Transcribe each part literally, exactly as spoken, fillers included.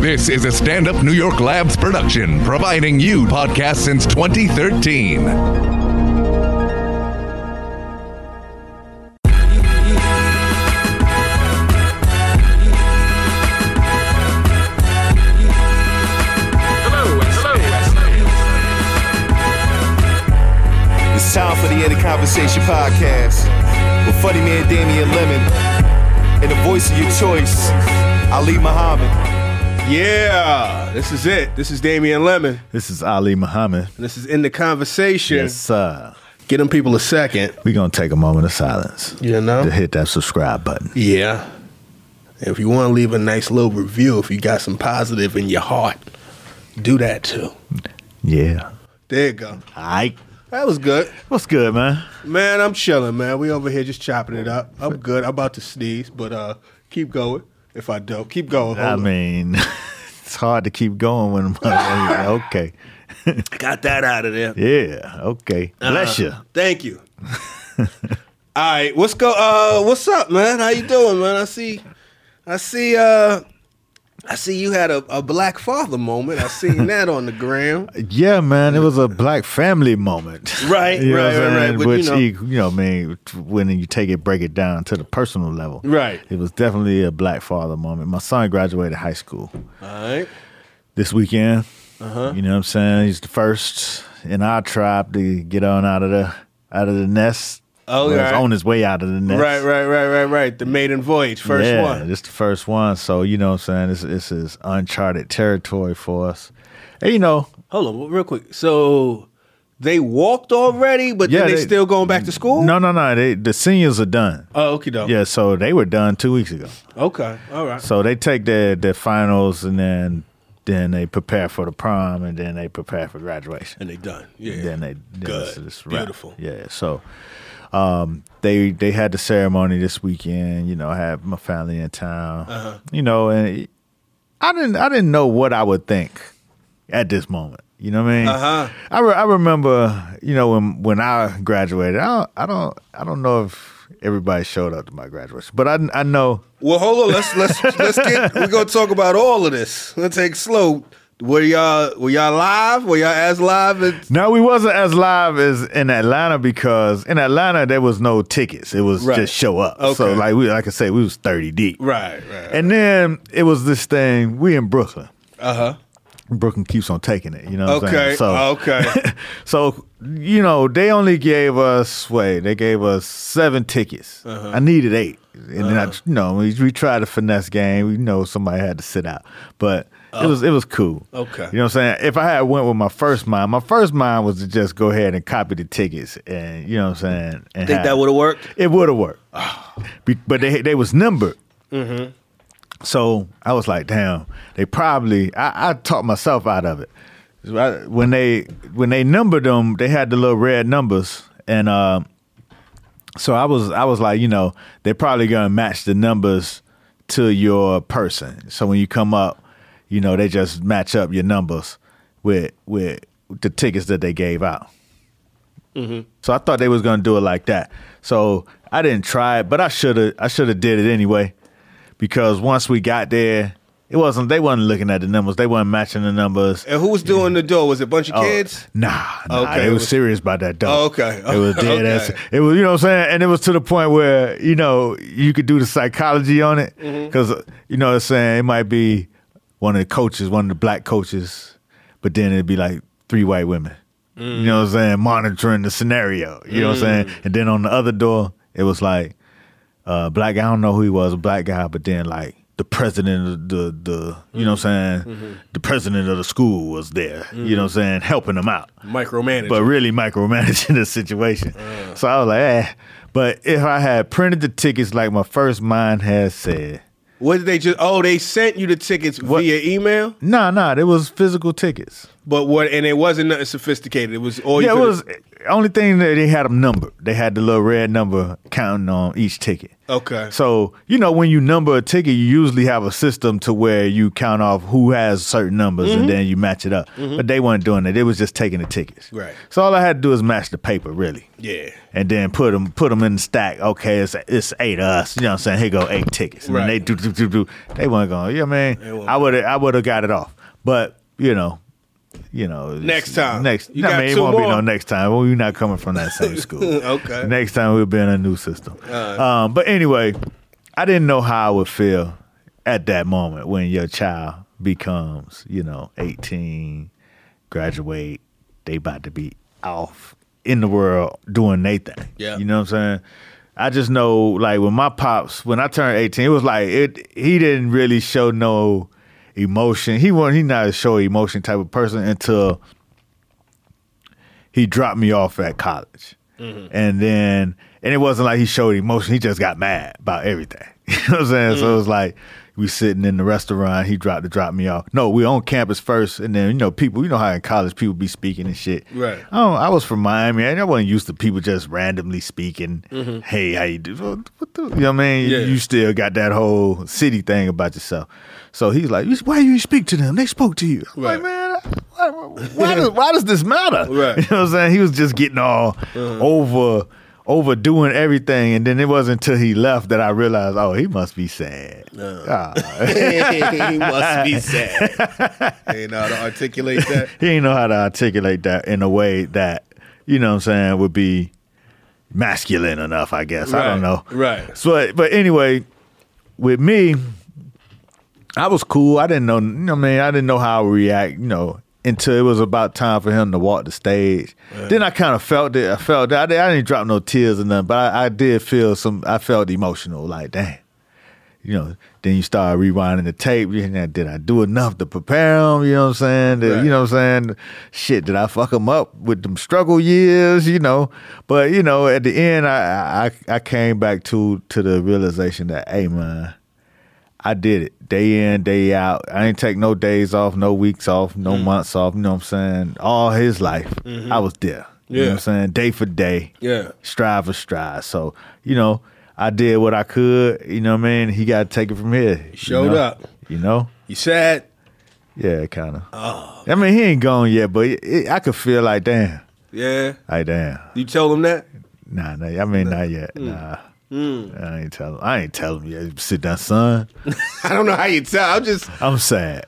This is a Stand Up New York Labs production, providing you podcasts since twenty thirteen. It's time for the End of Conversation podcast with funny man Damian Lemon and the voice of your choice, Ali Muhammad. Yeah, this is it. This is Damian Lemon. This is Ali Muhammad. And this is In the Conversation. Yes, sir. Get them people a second. We're going to take a moment of silence. You know? To hit that subscribe button. Yeah. And if you want to leave a nice little review, if you got some positive in your heart, do that too. Yeah. There you go. All right. That was good. What's good, man? Man, I'm chilling, man. We over here just chopping it up. I'm good. I'm about to sneeze, but uh, keep going. If I don't, keep going. Hold I on. mean, it's hard to keep going when I'm okay. Got that out of there. Yeah, okay. Bless uh, you. Thank you. All right, what's go? Uh, what's up, man? How you doing, man? I see, I see, uh, I see you had a, a black father moment. I seen that on the gram. Yeah, man, it was a black family moment. Right, you know right, what I'm right, saying? right. But, Which, you know, you, you know, I mean, when you take it, break it down to the personal level. Right. It was definitely a black father moment. My son graduated high school. All right. This weekend. Uh-huh. You know what I'm saying? He's the first in our tribe to get on out of the out of the nest. Oh, well, right. he's on his way out of the nest. Right, right, right, right, right. The maiden voyage, first yeah, one. this the first one. So, you know what I'm saying? This, this is uncharted territory for us. And, you know. Hold on, real quick. So they walked already, but yeah, then they, they still going back to school? No, no, no. They, the seniors are done. Oh, okay, doke. Yeah, so they were done two weeks ago. Okay, all right. So they take their, their finals and then then they prepare for the prom and then they prepare for graduation. And they done. Yeah. Then they then Good. It's, it's Beautiful. Yeah. So um, they they had the ceremony this weekend. You know, I had my family in town. Uh-huh. You know, and I didn't I didn't know what I would think at this moment. You know what I mean? Uh-huh. I, re- I remember, you know, when when I graduated. I don't I don't I don't know if everybody showed up to my graduation, but I I know. Well, hold on. Let's let's let's get. We're gonna talk about all of this. Let's take it slow. Were y'all were y'all live? Were y'all as live as? No, we wasn't as live as in Atlanta because in Atlanta there was no tickets. It was Right. just show up. Okay. So like we like I say, we was thirty deep. Right, right. And then it was this thing. We in Brooklyn. Uh huh. Brooklyn keeps on taking it. You know. What Okay. I'm saying? So Okay. so you know they only gave us wait they gave us seven tickets. Uh-huh. I needed eight, and then I you know we, we tried to finesse game. We know somebody had to sit out, but. It was it was cool. Okay. You know what I'm saying? If I had went with my first mind, my first mind was to just go ahead and copy the tickets and you know what I'm saying? And Think have- that would have worked? It would have worked. Be- but they they was numbered. Mm-hmm. So I was like, damn, they probably I, I talked myself out of it. So I- When they when they numbered them, they had the little red numbers and uh, so I was I was like, you know, they're probably gonna match the numbers to your person. So when you come up, you know, they just match up your numbers with with the tickets that they gave out. Mm-hmm. So I thought they was gonna do it like that. So I didn't try it, but I should have. I should have did it anyway, because once we got there, it wasn't. They wasn't looking at the numbers. They wasn't matching the numbers. And who was doing the door? Was it a bunch of Oh, kids? Nah, nah. Okay, They it was was- serious about that dough. Oh, okay. It was dead Okay. ass. It was, you know what I'm saying? And it was to the point where, you know, you could do the psychology on it. Because, you know what I'm saying? It might be one of the coaches, one of the black coaches, but then it'd be like three white women. You know what I'm saying? Monitoring the scenario. You know what I'm saying? And then on the other door, it was like, uh, black guy, I don't know who he was, a black guy, but then like, the president of the, the you know what I'm saying? Mm-hmm. The president of the school was there, mm-hmm. you know what I'm saying? Helping them out. Micromanaging. But really micromanaging the situation. Uh. So I was like, eh. But if I had printed the tickets like my first mind had said. What did they just, oh, they sent you the tickets What? via email? Nah, nah, it was physical tickets. But what? And it wasn't nothing sophisticated. It was all. Yeah, you it could've- was only thing that they had them numbered. They had the little red number counting on each ticket. Okay. So you know when you number a ticket, you usually have a system to where you count off who has certain numbers Mm-hmm. and then you match it up. But they weren't doing it. They was just taking the tickets. Right. So all I had to do is match the paper, really. Yeah. And then put them put them in the stack. Okay, it's it's eight of us. You know what I'm saying? Here go eight tickets. And Right. then they do do do do. They weren't going. Yeah, man. weren't. I would I would have got it off. But you know. You know, Next time. Next, You I got mean, it two won't be more? no next time. Well, we're not coming from that same school. Okay. Next time we'll be in a new system. right. Um, but anyway, I didn't know how I would feel at that moment when your child becomes, you know, eighteen, graduate, they about to be off in the world doing their thing. Yeah. You know what I'm saying? I just know, like, when my pops, when I turned eighteen, it was like, it. he didn't really show no emotion. He wasn't, he not a show emotion type of person until he dropped me off at college. Mm-hmm. And then, and it wasn't like he showed emotion. He just got mad about everything. You know what I'm saying? Mm-hmm. So it was like, we sitting in the restaurant, he dropped to drop me off. No, we on campus first, and then, you know, people, you know how in college people be speaking and shit. Right. Oh, I was from Miami, and I wasn't used to people just randomly speaking, Mm-hmm. hey, how you do? What, what the, you know what I mean? Yeah. You still got that whole city thing about yourself. So he's like, why you didn't speak to them? They spoke to you. I'm Right. like, man, why, why, does, why does this matter? Right. You know what I'm saying? He was just getting all Uh-huh. over overdoing everything, and then it wasn't until he left that I realized, oh, he must be sad. Ah. He must be sad. He know how to articulate that. He didn't know how to articulate that in a way that, you know what I'm saying, would be masculine enough, I guess. I don't know. Right. So, but anyway, with me, I was cool. I didn't know, you know what I mean? I didn't know how I would react, you know, until it was about time for him to walk the stage. Right. Then I kind of felt it. I felt that. I, I didn't drop no tears or nothing, but I, I did feel some, I felt emotional, like, damn. You know, then you start rewinding the tape. You know, did I do enough to prepare him? You know what I'm saying? Did- Right. You know what I'm saying? Shit, did I fuck him up with them struggle years? You know, but you know, at the end, I I, I came back to to the realization that, hey man, I did it day in, day out. I ain't take no days off, no weeks off, no Mm. months off. You know what I'm saying? All his life, I was there. You know Yeah. what I'm saying? Day for day, Yeah. stride for stride. So you know. I did what I could, you know what I mean? He got to take it from here. You showed know? up. You know? You sad? Yeah, kind of. Oh. I mean, he ain't gone yet, but it, it, I could feel like, damn. Yeah. Like, damn. You told him that? Nah, nah, I mean, not yet. Nah. I ain't tell him. I ain't tell him yet. Sit down, son. I don't know how you tell. I'm just, I'm sad.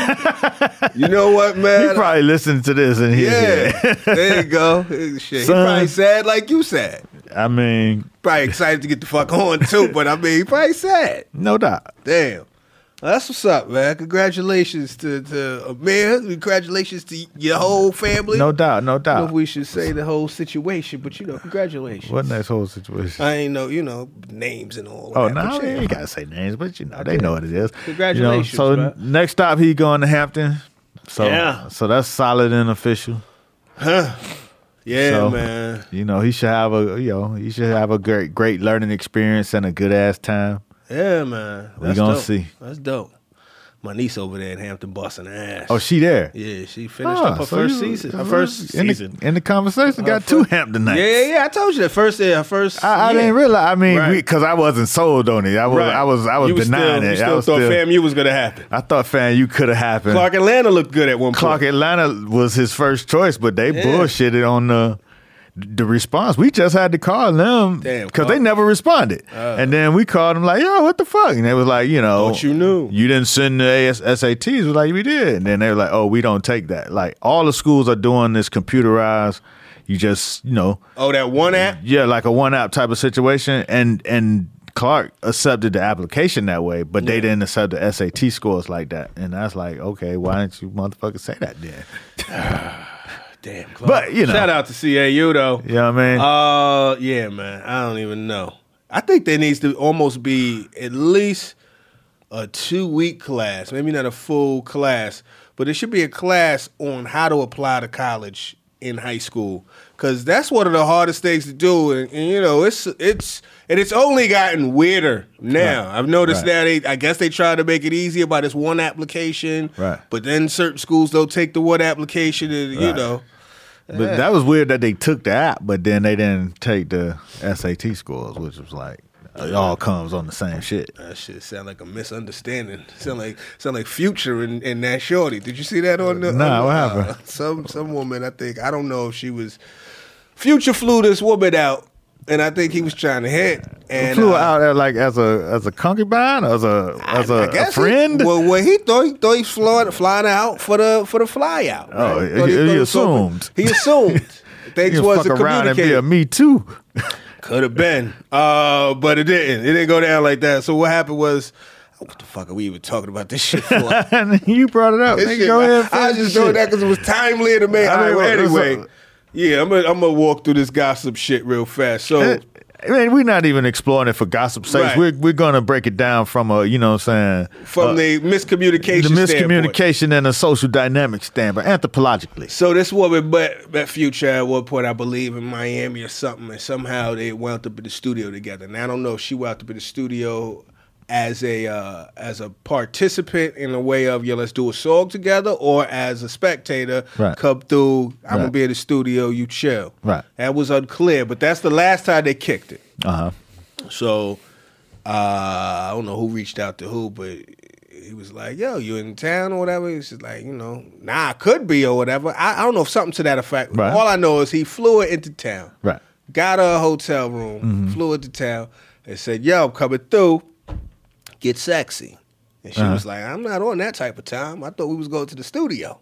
you know what, man? He probably listened to this and he, yeah. There you go. Shit. He Son. probably sad like you sad. I mean, Probably excited to get the fuck on too, but I mean, he probably sad. no doubt. Damn. Well, that's what's up, man. Congratulations to, to Amir. Congratulations to your whole family. No doubt, no I don't know if doubt. we should say the whole situation, but you know, congratulations. What next whole situation? I ain't know, you know, names and all. Oh that, no, but you yeah. ain't gotta say names, but you know they know what it is. Congratulations, You know, so man. next stop, he going to Hampton. So Yeah. so that's solid and official. Yeah, So, man. You know, he should have a you know he should have a great great learning experience and a good ass time. Yeah, man. We That's gonna dope. see. That's dope. My niece over there in Hampton busting ass. Oh, she there? yeah, she finished Ah, up her so first you- season. Her first in season. The, in the conversation, got Her two fir- Hampton nights. Yeah, yeah, yeah. I told you that first. Yeah, her first. I, I yeah. didn't realize. I mean, Right. because I wasn't sold on it. I was, Right. I was, I was You was denying still, it. You I still was thought still, FAMU was gonna happen. I thought fan you could have happened. Clark Atlanta looked good at one point. Clark Atlanta was his first choice, but they Yeah. bullshitted on the the response. We just had to call them Damn, because call- they never responded. Oh. And then we called them like, yo, what the fuck? And they was like, you know, Thought you knew. You didn't send the A S- S A Ts. We're like, we did. And then they were like, oh, we don't take that. Like all the schools are doing this computerized. You just, you know, Oh, that one app. yeah, like a one app type of situation. And and Clark accepted the application that way, but they Yeah. didn't accept the S A T scores like that. And I was like, okay, why didn't you motherfuckers say that then? Damn, Clark. But, you know. shout out to C A U though. You know what I mean? Uh, yeah, man. I don't even know. I think there needs to almost be at least a two week class, maybe not a full class, but it should be a class on how to apply to college in high school, because that's one of the hardest things to do, and, and you know it's it's and it's only gotten weirder now. Right. I've noticed right. that they, I guess they try to make it easier by this one application, right? But then certain schools don't take the one application, and right. you know. But yeah. that was weird that they took the app, but then they didn't take the S A T scores, which was like. It all comes on the same shit. That shit sound like a misunderstanding. Sound like sound like Future and, and Nat Shorty. Did you see that on the? Nah, on, what uh, happened? Some some woman, I think. I don't know if she was. Future flew this woman out, and I think he was trying to hit. And flew uh, out as like as a as a concubine, as a as I, a, I guess a friend. He, well, well, he thought he thought he was flying, flying out for the for the fly out. Right? Oh, he, he, he, he assumed. He assumed. Things he was fuck a around and be a me too. Could have been, uh, but it didn't. It didn't go down like that. So what happened was, what the fuck are we even talking about this shit for? You brought it up. This Nigga, shit, go ahead. I, I just doing that because it was timely to me. I mean, right, well, well, anyway, yeah, I'm gonna I'm gonna walk through this gossip shit real fast. So. I mean, we're not even exploring it for gossip's sake. Right. We're we're gonna break it down from a, you know what I'm saying, from uh, the miscommunication the standpoint. miscommunication and a social dynamic standpoint, anthropologically. So this woman met, met Future at one point, I believe, in Miami or something, and somehow they wound up in the studio together. And I don't know if she wound up in the studio as a uh, as a participant in a way of, yeah, let's do a song together, or as a spectator, right. come through, I'm right. gonna be in the studio, you chill. Right. That was unclear, but that's the last time they kicked it. Uh-huh. So uh, I don't know who reached out to who, but he was like, yo, you in town or whatever? He's just like, you know, nah, I could be or whatever. I, I don't know if something to that effect. Right. All I know is he flew her into town. Right. Got her a hotel room, Mm-hmm. flew her to town, and said, yo, I'm coming through. Get sexy. And she Uh-huh. was like, I'm not on that type of time. I thought we was going to the studio.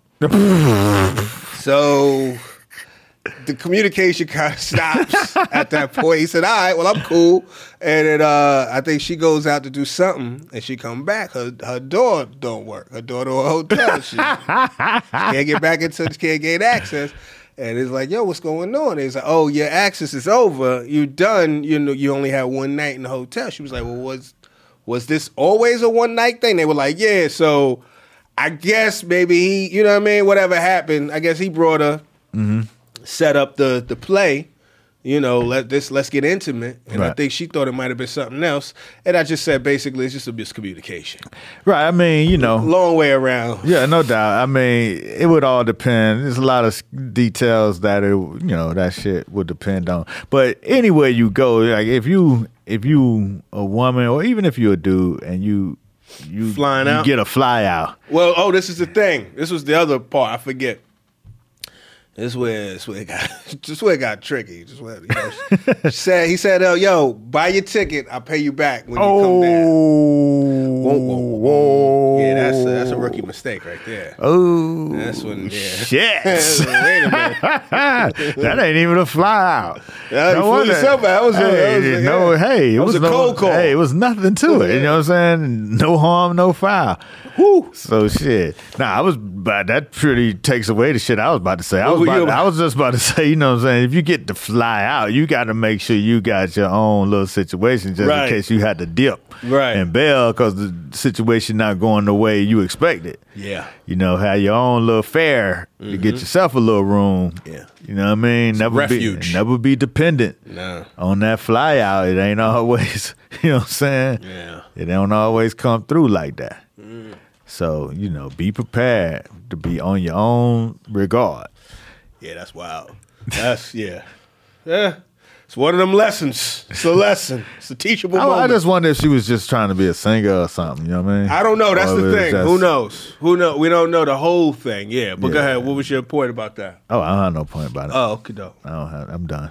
So the communication kind of stops at that point. He said, all right, well, I'm cool. And then uh, I think she goes out to do something, and she come back. Her her door don't work. Her door to a hotel. She can't get back into, can't gain access. And it's like, yo, what's going on? It's like, oh, your access is over. You're done. You know, you only had one night in the hotel. She was like, well, was was this always a one night thing? They were like, yeah. So I guess maybe he, you know what I mean? Whatever happened, I guess he brought her, Mm-hmm. set up the the play. You know, let this let's get intimate. And I Right. think she thought it might have been something else. And I just said basically it's just a miscommunication. Right. I mean, you know. Long way around. Yeah, no doubt. I mean, it would all depend. There's a lot of details that it, you know, that shit would depend on. But anywhere you go, like if you if you a woman or even if you're a dude and you you Flying you out? get a fly out. Well, oh, this is the thing. This was the other part. I forget. This where, this where it got, just where it got tricky. Just where, you know, she said, he said, "Oh, yo, buy your ticket. I'll pay you back when you come down." Whoa, whoa, whoa. Yeah, that's a, that's a rookie mistake right there. Oh, That's when, yeah. shit. Wait a minute. That ain't even a fly out. Yeah, he flew himself out. That was a- hey, that was a- no, yeah. hey, it That was, was a no, cold call. Hey, it was nothing to it. You know what I'm saying? No harm, no foul. Woo. So shit. Nah, I was, but that pretty takes away the shit I was about to say. I What was, were about, you about- I was just about to say, you know what I'm saying? If you get to fly out, you got to make sure you got your own little situation just Right. in case you had to dip Right. and bail because the situation not going the way you expected. Yeah. You know, have your own little fare to get yourself a little room. Yeah. You know what I mean? Never refuge. be never be dependent No. on that fly out. It ain't always, you know what I'm saying? Yeah. It don't always come through like that. So, you know, be prepared to be on your own regard. Yeah, that's wild. That's, yeah. Yeah. It's one of them lessons. It's a lesson. It's a teachable I, moment. I just wonder if she was just trying to be a singer or something. You know what I mean? I don't know. That's Or the if it was thing. just- Who knows? Who know? We don't know the whole thing. Yeah, but go Yeah. ahead. What was your point about that? Oh, I don't have no point about it. Oh, okay, dope. I don't have. I'm done.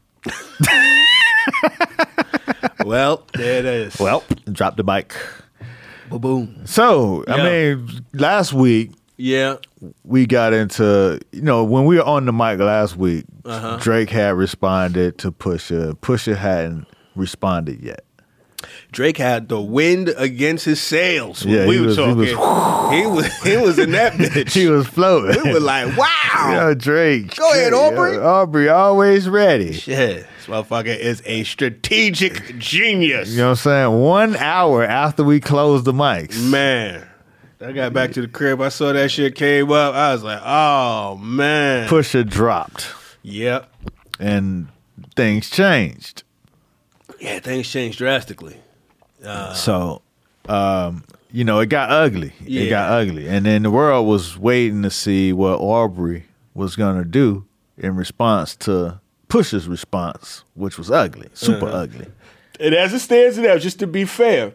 Well, there it is. Well, drop the mic. boom. So, I Yeah. mean, last week Yeah. we got into, you know, when we were on the mic last week, Uh-huh. Drake had responded to Pusha. Pusha hadn't responded yet. Drake had the wind against his sails when Yeah, we he were was- he talking. was- He was, he was in that bitch. He was floating. We were like, wow. Yo, Drake. Go ahead, Drake, Aubrey. yo, Aubrey, always ready. Shit, this motherfucker is a strategic genius. You know what I'm saying? One hour after we closed the mics. Man. I got back to the crib. I saw that shit came up. I was like, oh, man. Pusha dropped. Yep. And things changed. Yeah, things changed drastically. Uh, so, um, you know, it got ugly. Yeah. It got ugly. And then the world was waiting to see what Aubrey was going to do in response to Pusha's response, which was ugly, super uh-huh. ugly. And as it stands now, just to be fair,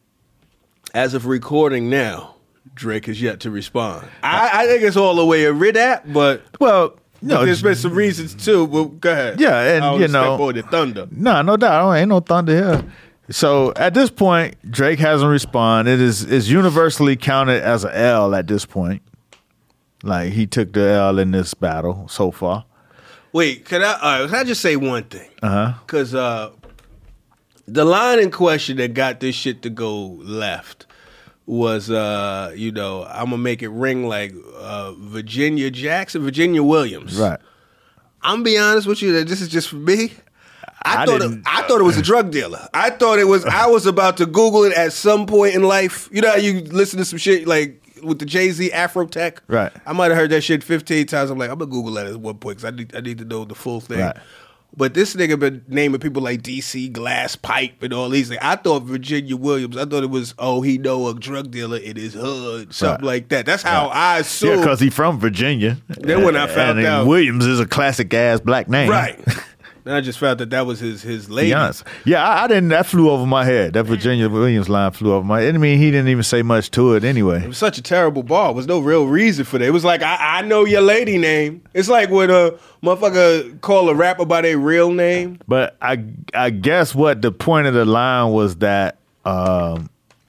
as of recording now, Drake has yet to respond. I, I think it's all the way rid at, but well, no, but there's been some reasons too. Well, go ahead. Yeah, and I you know, step on the thunder. No, nah, no doubt, ain't no thunder here. So at this point, Drake hasn't responded. It is is universally counted as an L at this point. Like he took the L in this battle so far. Wait, can I? Uh, can I just say one thing? Uh huh. Because uh, the line in question that got this shit to go left was, uh, you know, I'm gonna make it ring like uh, Virginia Jackson, Virginia Williams. Right. I'm gonna be honest with you that this is just for me. I, I thought it, I thought it was a drug dealer. I thought it was. I was about to Google it at some point in life. You know how you listen to some shit like with the Jay-Z Afro Tech? Right. I might have heard that shit fifteen times. I'm like, I'm gonna Google that at one point because I need I need to know the full thing. Right. But this nigga been naming people like D C Glass Pipe and all these things. I thought Virginia Williams. I thought it was oh he know a drug dealer in his hood, something Right. like that. That's how Right. I assumed. Yeah, because he from Virginia. Then when I found and out- Williams is a classic ass black name. Right. Then I just found that that was his his lady. Be honest. Yeah, I, I didn't. That flew over my head. That Virginia Williams line flew over my head. I mean, he didn't even say much to it anyway. It was such a terrible bar. There was no real reason for that. It was like, I, I know your lady name. It's like when a motherfucker call a rapper by their real name. But I, I guess what the point of the line was that um,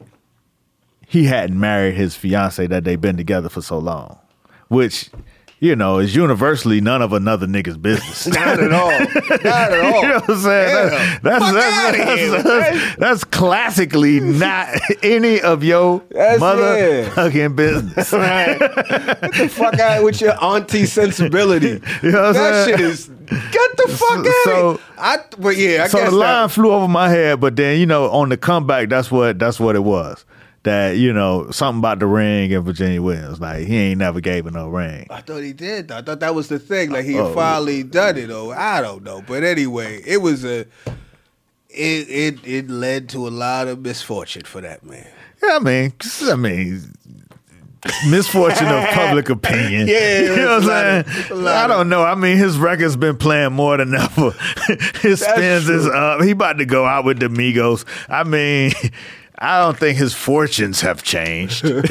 he hadn't married his fiance that they've been together for so long, which. You know, is universally none of another nigga's business. Not at all. Not at all. You know what I'm saying? That- that's, Fuck that's, outta that's, here, that's, man. that's classically not any of your That's motherfucking business. Right. Get the fuck out with your auntie sensibility. You know what I'm that saying? shit is. Get the fuck out So- of here. I, but yeah, I so guess the line that, flew over my head, but then you know, on the comeback, that's what that's what it was. That you know, something about the ring and Virginia Williams, like he ain't never gave her no ring. I thought he did. Though. I thought that was the thing. Like he Oh. had finally done it. Or I don't know. But anyway, it was a. It it it led to a lot of misfortune for that man. Yeah, I mean, 'cause, I mean, misfortune of public opinion. Yeah, you know what it's a lot I'm of- it's a saying? lot I of- don't know. I mean, his record's been playing more than ever. His That's spins is true. up. He about to go out with the Migos. I mean, I don't think his fortunes have changed. I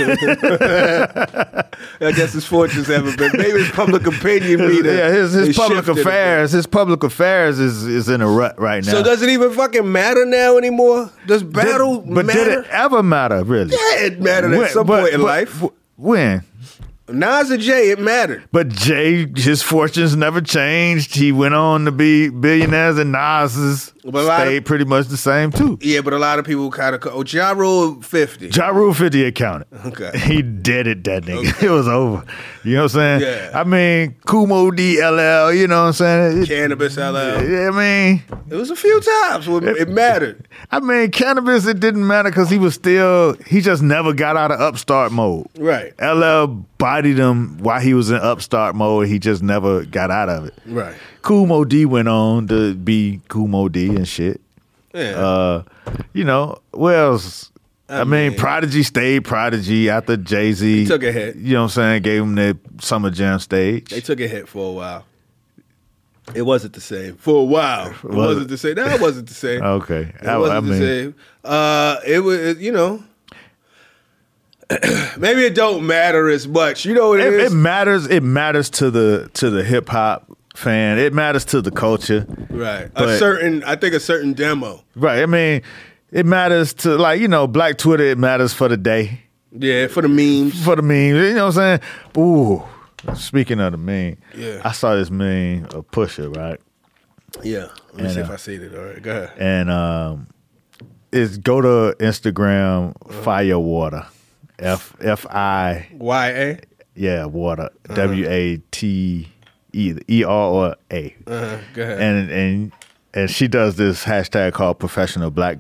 guess his fortunes haven't been. Maybe his public opinion meter. yeah, his his is public shifted a bit. affairs, his public affairs is is in a rut right now. So does it even fucking matter now anymore? Does battle did, but matter? did it ever matter? Really? Yeah, it mattered When- at some but- point in but- life. w- When? Nas and Jay, it mattered. But Jay, his fortunes never changed. He went on to be billionaires, and Nas's But a lot of- stayed pretty much the same too. Yeah, but a lot of people kind of oh, Ja Rule fifty. Ja Rule fifty accounted. Okay. He did it, that nigga. It was over. You know what I'm saying? Yeah. I mean, Kumo D L L, you know what I'm saying? It- Cannabis L L. yeah, I mean, It was a few times when it mattered. I mean, cannabis, it didn't matter because he was still, he just never got out of upstart mode. Right. L L bodied him while he was in upstart mode. He just never got out of it. Right. Kumo D went on to be Kumo D and shit. Yeah. Uh, you know, what else? I, I mean, mean- Prodigy stayed Prodigy after Jay-Z. He took a hit. You know what I'm saying? Gave him the Summer Jam stage. They took a hit for a while. It wasn't the same. For a while. It Was wasn't it? the same. No, it wasn't the same. Okay. It I, wasn't I the mean, same. Uh, it was, it- you know, maybe it don't matter as much. You know what it it, is? it matters. It matters to the to the hip hop fan. It matters to the culture. right. A but- certain, I think a certain demo. Right. I mean, it matters to, like, you know, Black Twitter, it matters for the day. Yeah, for the memes. For the meme. You know what I'm saying? Ooh. Speaking of the meme, Yeah. I saw this meme of Pusha, right? Yeah. Let me And, see if uh, I see it. All right, go ahead. And um, it's go to Instagram, Firewater, F F I, Y A? yeah, water, W A T E, E R or A, Uh-huh. Go ahead. and and and she does this hashtag called Professional Black Girl,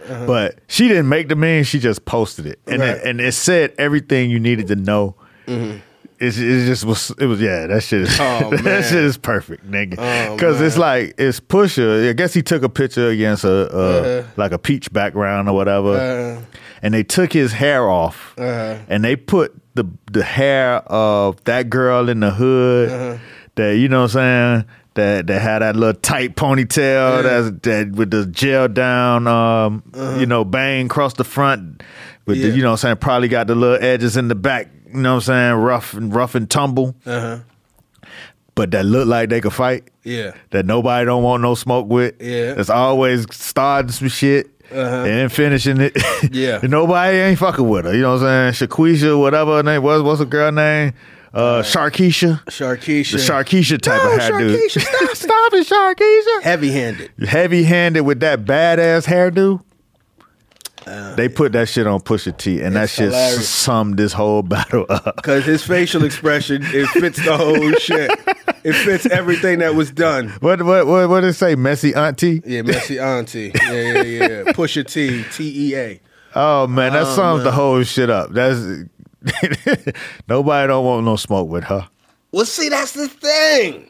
Uh-huh. But she didn't make the meme. She just posted it, and right. it, and it said everything you needed to know. Mm-hmm. It, it just was. It was yeah. That shit is oh, that man. shit is perfect, nigga. Because oh, it's like it's Pusha. I guess he took a picture against a, a uh-huh. like a peach background or whatever, uh-huh. and they took his hair off, uh-huh. and they put the the hair of that girl in the hood. Uh-huh. That you know what I'm saying. That that had that little tight ponytail, yeah. that's, that with the gel down, um, uh-huh. you know, bang across the front, with yeah. the, you know what I'm saying, probably got the little edges in the back, you know what I'm saying, rough and rough and tumble. Uh-huh. But that look like they could fight. Yeah. That nobody don't want no smoke with. Yeah. That's always starting some shit. Uh-huh. And finishing it. Yeah. And nobody ain't fucking with her. You know what I'm saying? Shaquisha, whatever her name was, what's her girl name? Uh, Sharkeisha. Sharkeisha. The Sharkeisha type no, of hairdo. Sharkeisha, stop it. Stop it, Sharkeisha. Heavy-handed. Heavy-handed with that badass hairdo. Uh, they put that shit on Pusha T, and that shit hilarious. summed this whole battle up. Because his facial expression, it fits the whole shit. It fits everything that was done. What what what, what did it say? Messy auntie? Yeah, messy auntie. Yeah, yeah, yeah. Pusha T, T E A. Oh, man, that oh, sums man. the whole shit up. That's... Nobody don't want no smoke with her. Well, see, that's the thing.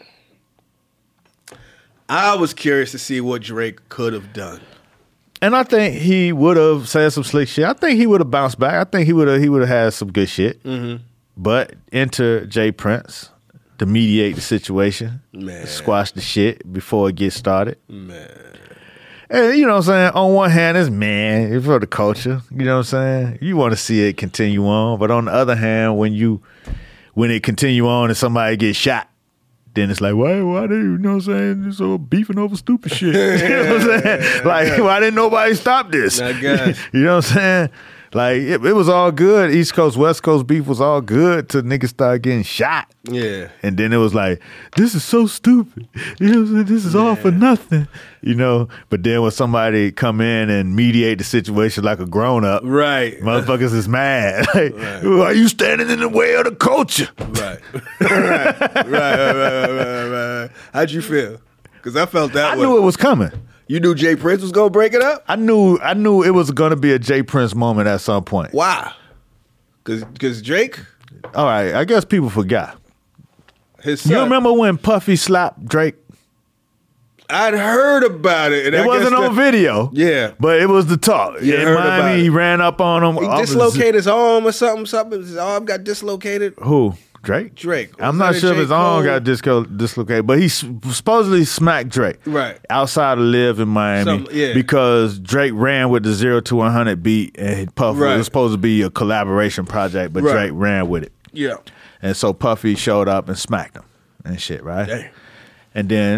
I was curious to see what Drake could have done. And I think he would have said some slick shit. I think he would have bounced back. I think he would have he would have had some good shit. Mm-hmm. But enter Jay Prince to mediate the situation, man. Squash the shit before it gets started. Man. And you know what I'm saying? On one hand, it's man, it's for the culture. You know what I'm saying? You want to see it continue on. But on the other hand, when you when it continue on and somebody gets shot, then it's like, why, why do you know what I'm saying? It's all beefing over stupid shit. You know what I'm saying? Like, why didn't nobody stop this? I guess. You know what I'm saying? Like, it, it was all good. East Coast, West Coast beef was all good till niggas started getting shot. Yeah. And then it was like, this is so stupid. You know what I'm saying? This is yeah. all for nothing. You know? But then when somebody come in and mediate the situation like a grown-up, right, motherfuckers is mad. Like, right. Are you standing in the way of the culture? Right. right. right. Right, right, right, right, right. How'd you feel? Because I felt that I way. knew it was coming. You knew Jay Prince was gonna break it up? I knew I knew it was gonna be a Jay Prince moment at some point. Why? Cause cause Drake? All right, I guess people forgot. His son. You remember when Puffy slapped Drake? I'd heard about it. And it I wasn't guess on that, video. Yeah. But it was the talk. You in heard Miami, about it. He ran up on him. He dislocated his arm or something, something. His arm got dislocated. Who? Drake? Drake. I'm not sure if his arm got disco- dislocated, but he supposedly smacked Drake. Right. Outside of Live in Miami. Some, yeah. Because Drake ran with the zero to one hundred beat and Puffy. Right. It was supposed to be a collaboration project, but right. Drake ran with it. Yeah. And so Puffy showed up and smacked him and shit, right? Damn. And then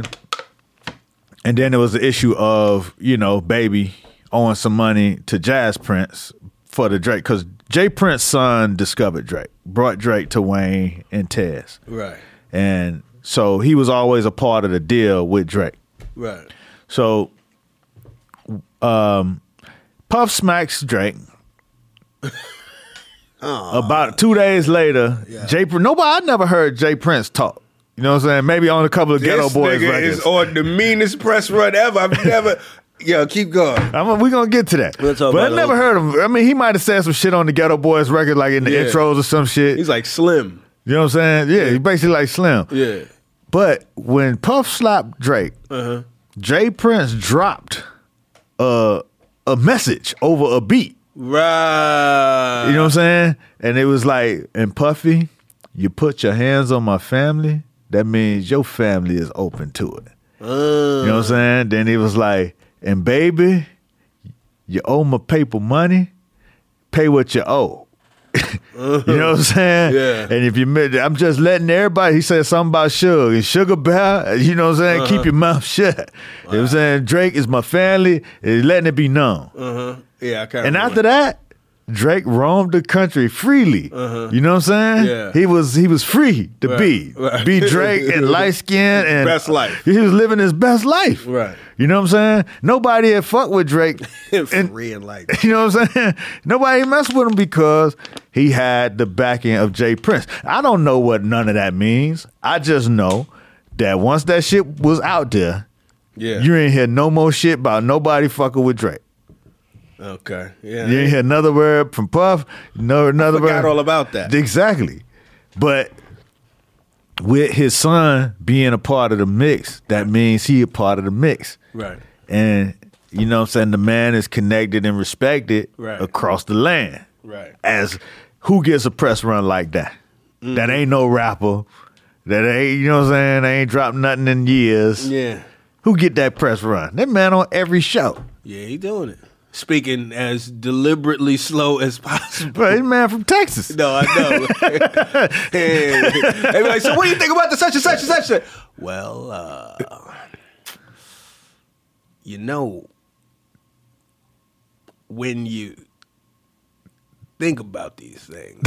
and then there was the issue of, you know, Baby owing some money to Jazz Prince for the Drake, because Jay Prince's son discovered Drake, brought Drake to Wayne and Tez. Right. And so he was always a part of the deal with Drake. Right. So um, Puff smacks Drake. About two days later, yeah. Jay Prince, nobody, I never heard Jay Prince talk. You know what I'm saying? Maybe on a couple of this Ghetto Boys nigga records. Is on the meanest press run ever. I've never... Yo, keep going. I'm, we're going to get to that. We'll but I never heard him. I mean, he might have said some shit on the Ghetto Boys record, like in the yeah. intros or some shit. He's like Slim. You know what I'm saying? Yeah, he's basically like Slim. Yeah. But when Puff slapped Drake, uh-huh. Jay Prince dropped a, a message over a beat. Right. You know what I'm saying? And it was like, and Puffy, you put your hands on my family, that means your family is open to it. Uh. You know what I'm saying? Then he was like, and baby, you owe my paper money, pay what you owe. You know what I'm saying? Yeah. And if you, I'm just letting everybody, he said something about Sugar. And Sugar Bear, you know what I'm saying? Uh-huh. Keep your mouth shut. Wow. You know what I'm saying? Drake is my family, and letting it be known. Uh-huh. Yeah, I can't And remember. after that, Drake roamed the country freely. Uh-huh. You know what I'm saying? Yeah. He was he was free to right. be. Right. Be Drake and light skin and best life. He was living his best life. Right. You know what I'm saying? Nobody had fucked with Drake. Free and light. You know what I'm saying? Nobody messed with him because he had the backing of Jay Prince. I don't know what none of that means. I just know that once that shit was out there, yeah. you ain't hear no more shit about nobody fucking with Drake. Okay, yeah. You ain't hear another word from Puff. No, another I forgot word. all about that. Exactly. But with his son being a part of the mix, that means he a part of the mix. Right. And, you know what I'm saying, the man is connected and respected right. across the land. Right. As who gets a press run like that? Mm-hmm. That ain't no rapper. That ain't, you know what I'm saying, they ain't dropped nothing in years. Yeah. Who get that press run? That man on every show. Yeah, he doing it. Speaking as deliberately slow as possible. Right, man from Texas. No, I know. hey, hey, like, so what do you think about the such and such and such? Well, uh, you know, when you think about these things,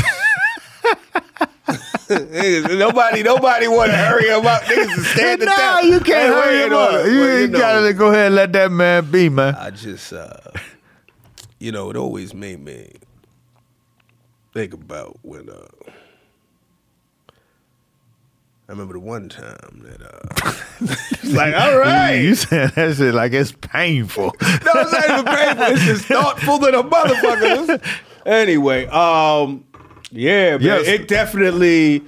nobody, nobody want to hurry him up. Niggas is standing no, down. you can't hurry him up. You, well, you know, gotta go ahead and let that man be, man. I just, uh, you know, it always made me think about when, uh, I remember the one time that, uh, it's like, all right. You, you saying that shit like it's painful. No, it's not even painful. It's just thoughtful than a motherfucker. Anyway, um, yeah, man, yes. it definitely,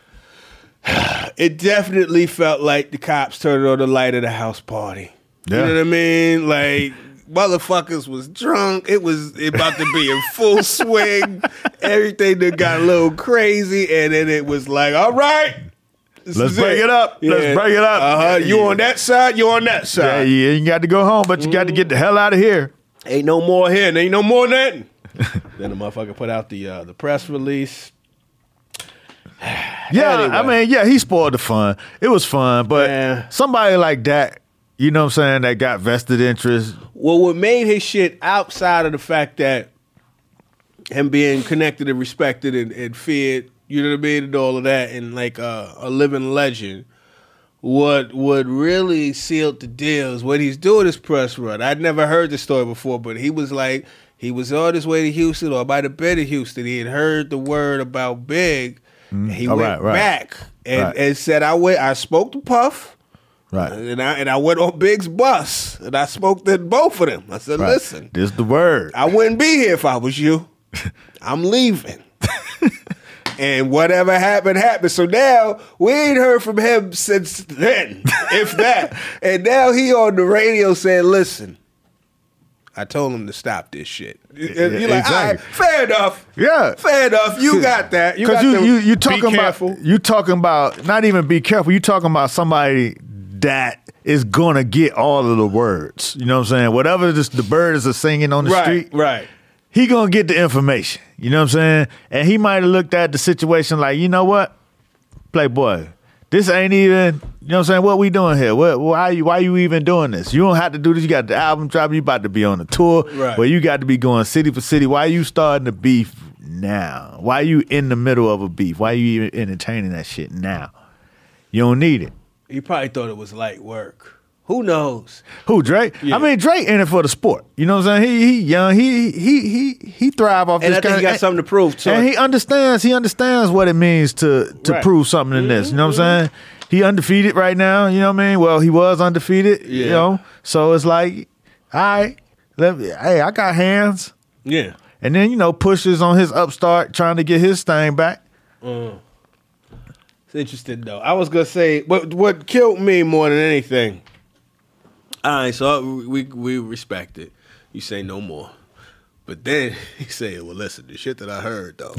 it definitely felt like the cops turned on the light of the house party. Yeah. You know what I mean? Like, motherfuckers was drunk. It was about to be in full swing. Everything that got a little crazy, and then it was like, all right. Let's break it. it up. Yeah. Let's break it up. Uh-huh. You on that side, you on that side. Yeah, you got to go home, but you mm-hmm. got to get the hell out of here. Ain't no more here, and ain't no more nothing. Then the motherfucker put out the uh, the press release. Yeah, anyway. I mean, yeah, he spoiled the fun. It was fun, but yeah. somebody like that, you know what I'm saying, that got vested interest. Well, what made his shit outside of the fact that him being connected and respected and, and feared, you know what I mean, and all of that, and like uh, a living legend, what what really sealed the deal is when he's doing his press run. I'd never heard this story before, but he was like, he was on his way to Houston, or might have been to Houston. He had heard the word about Big. Mm. He oh, went right, right. back and, right. and said, I went, I spoke to Puff. Right. And I and I went on Big's bus and I spoke to both of them. I said, right. listen. This is the word. I wouldn't be here if I was you. I'm leaving. And whatever happened, happened. So now we ain't heard from him since then, if that. And now he on the radio saying, listen, I told him to stop this shit. You're like, exactly. All right, fair enough. Yeah. Fair enough. You got that. You got you, to you, you talking be careful. About, you talking about, not even be careful, you talking about somebody that is going to get all of the words. You know what I'm saying? Whatever this, the birds are singing on the right, street. Right, he going to get the information. You know what I'm saying? And he might have looked at the situation like, you know what? Playboy, this ain't even, you know what I'm saying? What we doing here? What, why, you, why you even doing this? You don't have to do this. You got the album drop. You about to be on the tour. Right. Where you got to be going city for city. Why you starting the beef now? Why you in the middle of a beef? Why you even entertaining that shit now? You don't need it. He probably thought it was light work. Who knows? Who, Drake? Yeah. I mean, Drake in it for the sport. You know what I'm saying? He he young. He he he he thrive off and this I think kind he got of, something to prove too. And he understands. He understands what it means to to right. prove something in mm-hmm. this. You know what I'm saying? He undefeated right now. You know what I mean? Well, he was undefeated. Yeah. You know, so it's like, all right, let me, hey, I got hands. Yeah. And then you know pushes on his upstart trying to get his thing back. Mm. It's interesting though. I was gonna say what what killed me more than anything. All right, so we we respect it. You say no more, but then he say, "Well, listen, the shit that I heard though."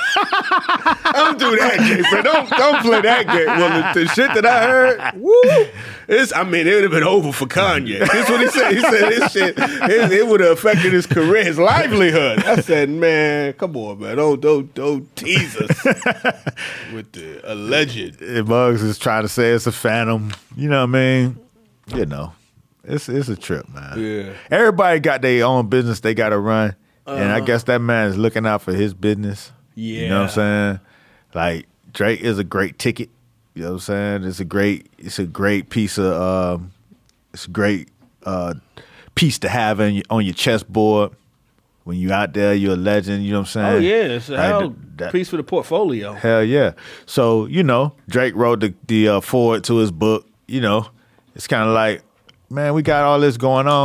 Don't do that, Jason. Don't don't play that game. Well, the, the shit that I heard, woo, it's, I mean, it would have been over for Kanye. That's what he said. He said this shit, it, it would have affected his career, his livelihood. I said, man, come on, man, don't don't don't tease us with the alleged. Bugs is trying to say it's a phantom. You know what I mean? You know. It's it's a trip, man. Yeah. Everybody got their own business they got to run, uh, and I guess that man is looking out for his business. Yeah, you know what I'm saying? Like Drake is a great ticket. You know what I'm saying? It's a great it's a great piece of um, it's a great uh, piece to have in, on your chessboard when you out there. You're a legend. You know what I'm saying? Oh yeah, it's a like hell that, piece for the portfolio. Hell yeah. So you know, Drake wrote the the uh, forward to his book. You know, it's kind of like, man, we got all this going on.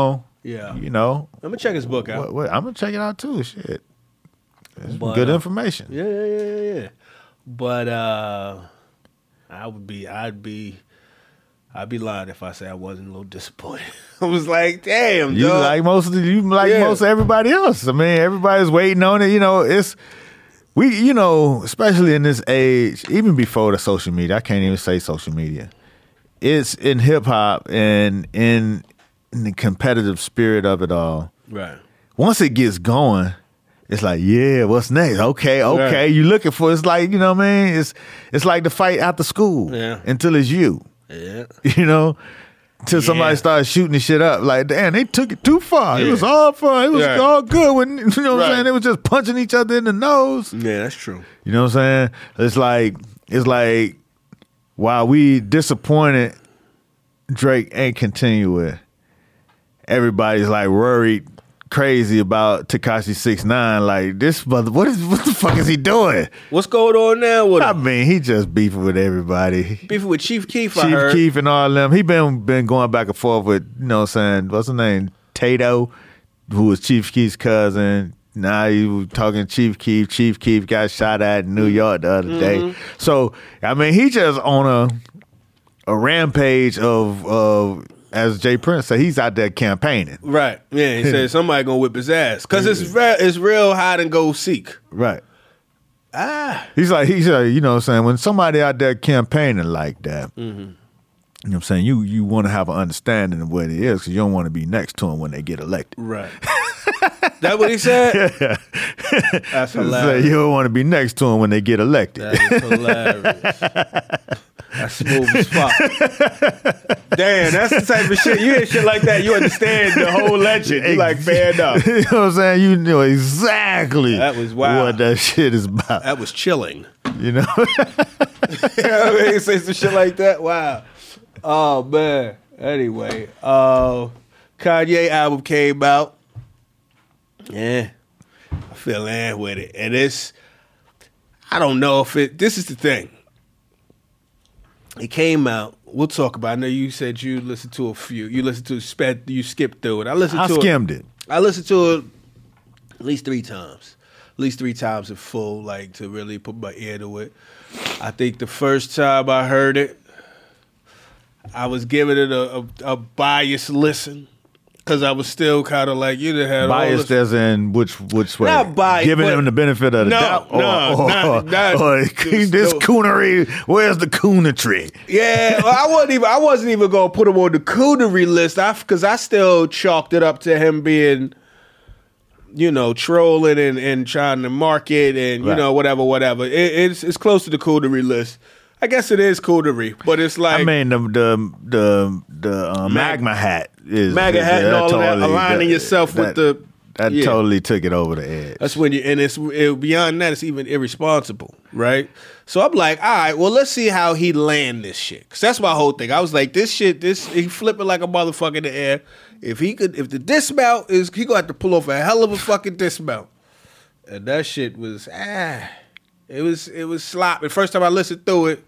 Yeah. You know, I'm gonna check his book out. what, what, I'm gonna check it out too. Shit, it's But, good uh, information. Yeah, yeah, yeah, yeah, yeah. But uh, I would be, I'd be, I'd be lying if I say I wasn't a little disappointed. I was like, damn, You dog. like most of the, you like Yeah. most of everybody else. I mean, everybody's waiting on it. You know, it's we. You know, especially in this age, even before the social media. I can't even say social media. It's in hip hop and in, in the competitive spirit of it all. Right. Once it gets going, it's like, yeah, what's next? Okay, okay. Right. You looking for? It's like, you know what I mean? It's it's like the fight after school. Yeah. Until it's you. Yeah. You know, till somebody Yeah. started shooting the shit up. Like, damn, they took it too far. It Yeah. was all fun. It was Right. all good when, you know what I'm Right. saying? They was just punching each other in the nose. Yeah, that's true. You know what I'm saying? It's like, it's like, while we disappointed Drake ain't continue with, everybody's like worried, crazy about Tekashi six nine. Like, this mother, what is, what the fuck is he doing? What's going on now with I him? mean, he just beefing with everybody. Beefing with Chief Keef, I Chief heard. Keef and all them. He been been going back and forth with, you know what I'm saying, what's his name? Tato, who was Chief Keef's cousin. Now you talking Chief Keef. Chief Keef got shot at in New York the other day. Mm-hmm. So, I mean, he just on a a rampage of, of as Jay Prince said, he's out there campaigning. Right. Yeah, he said somebody gonna whip his ass. Cause it's re- it's real hide and go seek. Right. Ah. He's like, he's like, you know what I'm saying, when somebody out there campaigning like that, Mm-hmm. you know what I'm saying, you you want to have an understanding of what it is because you don't want to be next to them when they get elected. Right. That what he said? That's So hilarious. you don't want to be next to them when they get elected. That is hilarious. That's smooth as fuck. Damn, that's the type of shit. You hear shit like that, you understand the whole legend. You like, fair enough. You know what I'm saying? You know exactly That was wild. what that shit is about. That was chilling. You know? You know what I mean? Say some shit like that. Wow. Oh man. Anyway, uh, Kanye album came out. Yeah, I feel in with it, and it's. I don't know if it. This is the thing. It came out. We'll talk about it. I know you said you listened to a few. You listened to sped. You skipped through it. I listened I to skimmed it. it. I listened to it at least three times. At least three times in full, like to really put my ear to it. I think the first time I heard it, I was giving it a, a, a biased listen because I was still kind of like, you done had all Biased this. as in which which way? Not biased, Giving but- them the benefit of the No, doubt. Or, no, or, not- or, not- or just this no. coonery. Where's the coonetry? Yeah, well, I wasn't even. I wasn't even gonna put him on the coonery list. I because I still chalked it up to him being, you know, trolling and, and trying to market and you Right. know whatever, whatever. It, it's it's close to the coonery list. I guess it is coonery, but it's like I mean, the the the the uh, Mag- magma hat is MAGA is- hat and all of that, totally- aligning yourself with that- the- that yeah. totally took it over the edge. That's when you, and it's it, beyond that, it's even irresponsible, right? So I'm like, all right, well, let's see how he land this shit. Cause that's my whole thing. I was like, this shit, this he flipping like a motherfucker in the air. If he could, if the dismount is, he gonna have to pull off a hell of a fucking dismount. And that shit was ah, it was it was sloppy. First time I listened through it,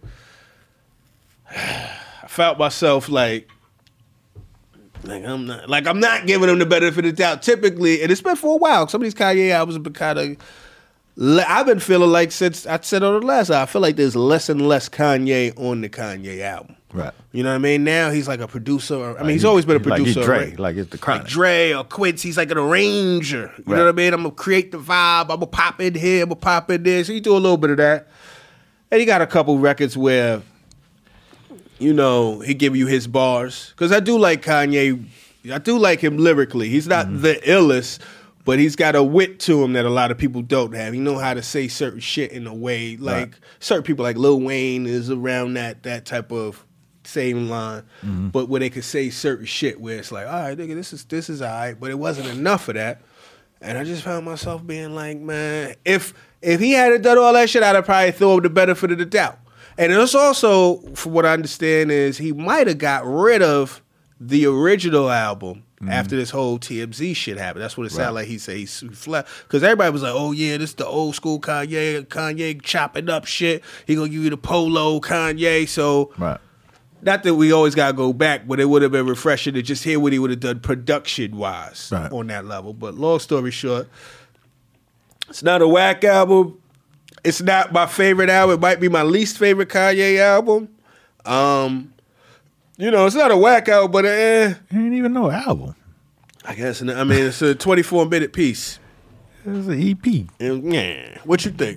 I felt myself like. Like I'm not, like I'm not giving him the benefit of the doubt. Typically, and it's been for a while. Some of these Kanye albums have been kind of. I've been feeling like since I said on the last album, I feel like there's less and less Kanye on the Kanye album. Right. You know what I mean? Now he's like a producer. Or, I mean, he's always been a Like producer. he's Dre, right? like it's the Like Chronic. Dre or Quince, he's like an arranger. You Right. know what I mean? I'm gonna create the vibe. I'm gonna pop in here. I'm gonna pop in there. So he do a little bit of that. And he got a couple records where, you know, he give you his bars. Because I do like Kanye. I do like him lyrically. He's not Mm-hmm. the illest, but he's got a wit to him that a lot of people don't have. He know how to say certain shit in a way. Like Right. certain people like Lil Wayne is around that that type of same line. Mm-hmm. But where they could say certain shit where it's like, all right, nigga, this is this is all right. But it wasn't enough of that. And I just found myself being like, man, if if he hadn't done all that shit, I'd have probably thrown him the benefit of the doubt. And it's also, from what I understand, is he might have got rid of the original album after this whole T M Z shit happened. That's what it sounded Right. like. He said he flat because everybody was like, "Oh yeah, this is the old school Kanye, Kanye chopping up shit. He gonna give you the polo Kanye." So Right. not that we always gotta go back, but it would have been refreshing to just hear what he would have done production wise Right. on that level. But long story short, it's not a whack album. It's not my favorite album. It might be my least favorite Kanye album. Um, you know, it's not a whack album, but eh, It ain't even no album. I guess. I mean, it's a twenty-four minute piece. It's an E P. And, yeah, what you think?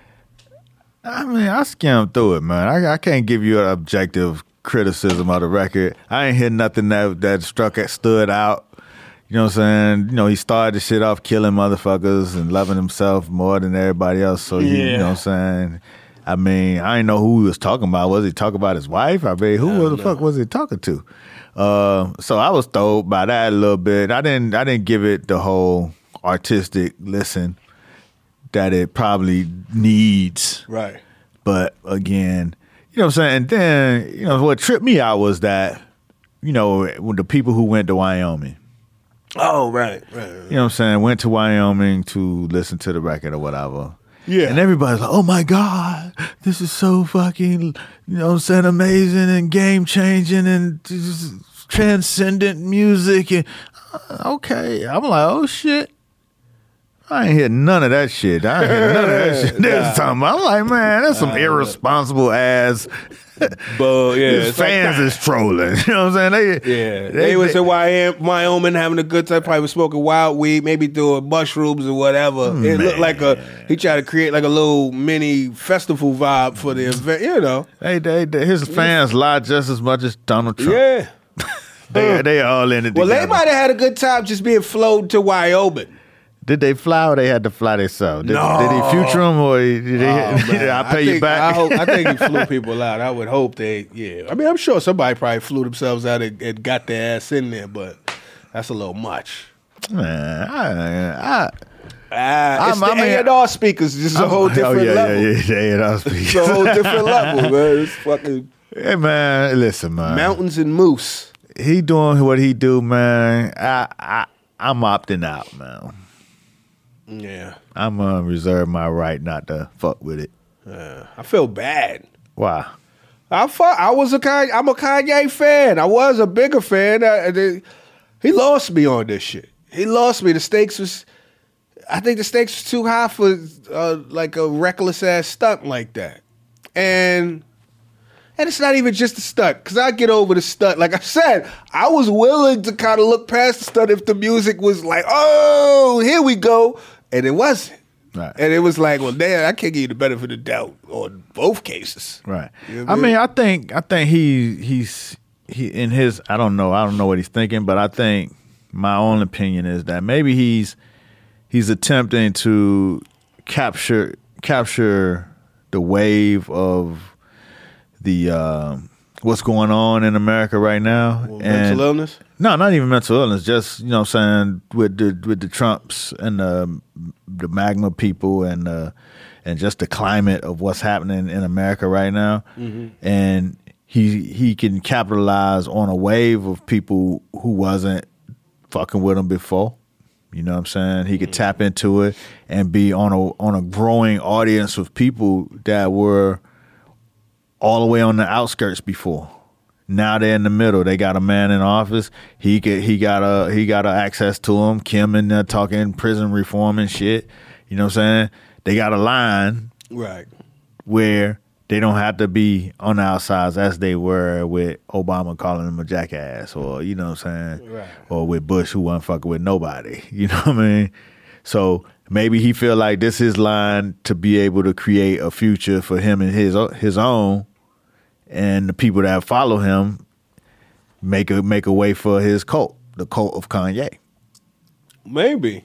I mean, I skimmed through it, man. I, I can't give you an objective criticism of the record. I ain't hear nothing that that struck stood out. You know what I'm saying? You know, he started the shit off killing motherfuckers and loving himself more than everybody else. So, you, Yeah. you know what I'm saying? I mean, I didn't know who he was talking about. Was he talking about his wife? I mean, who the fuck was he talking to? Uh, so I was thrilled by that a little bit. I didn't I didn't give it the whole artistic listen that it probably needs. Right. But again, you know what I'm saying? And then, you know, what tripped me out was that, you know, when the people who went to Wyoming, Oh, right, right. right. you know what I'm saying, went to Wyoming to listen to the record or whatever. Yeah. And everybody's like, oh my God, this is so fucking, you know what I'm saying, amazing and game changing and just transcendent music. And uh, okay. I'm like, oh shit. I ain't hear none of that shit. I ain't hear none of that shit. There's something. I'm like, man, that's some irresponsible ass. But yeah, His it's like, fans nah. is trolling. You know what I'm saying? They, Yeah, they, was in Wyoming, Wyoming having a good time, probably smoking wild weed, maybe doing mushrooms or whatever. It looked like a he tried to create like a little mini festival vibe for the event, you know. They, they, they, his fans lie just as much as Donald Trump. Yeah. They, they all in it Well, together. they might have had a good time just being flown to Wyoming. Did they fly or they had to fly themselves? Did, No. did he future them or did they, Oh, did man. I pay you think, back? I, hope, I think he flew people out. I would hope they, yeah. I mean, I'm sure somebody probably flew themselves out and, and got their ass in there, but that's a little much. Man, I, I, Ah, it's I'm- the I mean, A and R speakers. It's a whole different oh, yeah, level. Yeah, yeah, yeah, that was It's a whole different level, man. It's fucking Hey, man, listen, man. mountains and moose. He doing what he do, man. I, I, I'm opting out, man. Yeah. I'm gonna reserve my right not to fuck with it. Yeah. I feel bad. Why? I fuck, I was a Kanye, I'm a Kanye fan. I was a bigger fan. I, they, he lost me on this shit. He lost me. The stakes was, I think the stakes was too high for uh, like a reckless ass stunt like that. And and it's not even just a stunt, because I get over the stunt. Like I said, I was willing to kind of look past the stunt if the music was like, oh, here we go. And it wasn't. Right. And it was like, well, damn, I can't give you the benefit of the doubt on both cases. Right. You know what I I mean? mean, I think I think he he's he in his I don't know I don't know what he's thinking, but I think my own opinion is that maybe he's he's attempting to capture capture the wave of the uh, what's going on in America right now. Well, And- mental illness? No, not even mental illness. Just you know, what I'm saying with the with the Trumps and the the magma people and uh, and just the climate of what's happening in America right now, Mm-hmm. and he he can capitalize on a wave of people who wasn't fucking with him before. You know what I'm saying? He could tap into it and be on a on a growing audience of people that were all the way on the outskirts before. Now they're in the middle. They got a man in office. He get he got a he got a access to him. Kim in there talking prison reform and shit. You know what I'm saying? They got a line Right. where they don't have to be on the outsides as they were with Obama calling him a jackass, or you know what I'm saying, Right. or with Bush who wasn't fucking with nobody. You know what I mean? So maybe he feel like this is his line to be able to create a future for him and his his own. And the people that follow him make a make a way for his cult, the cult of Kanye. Maybe.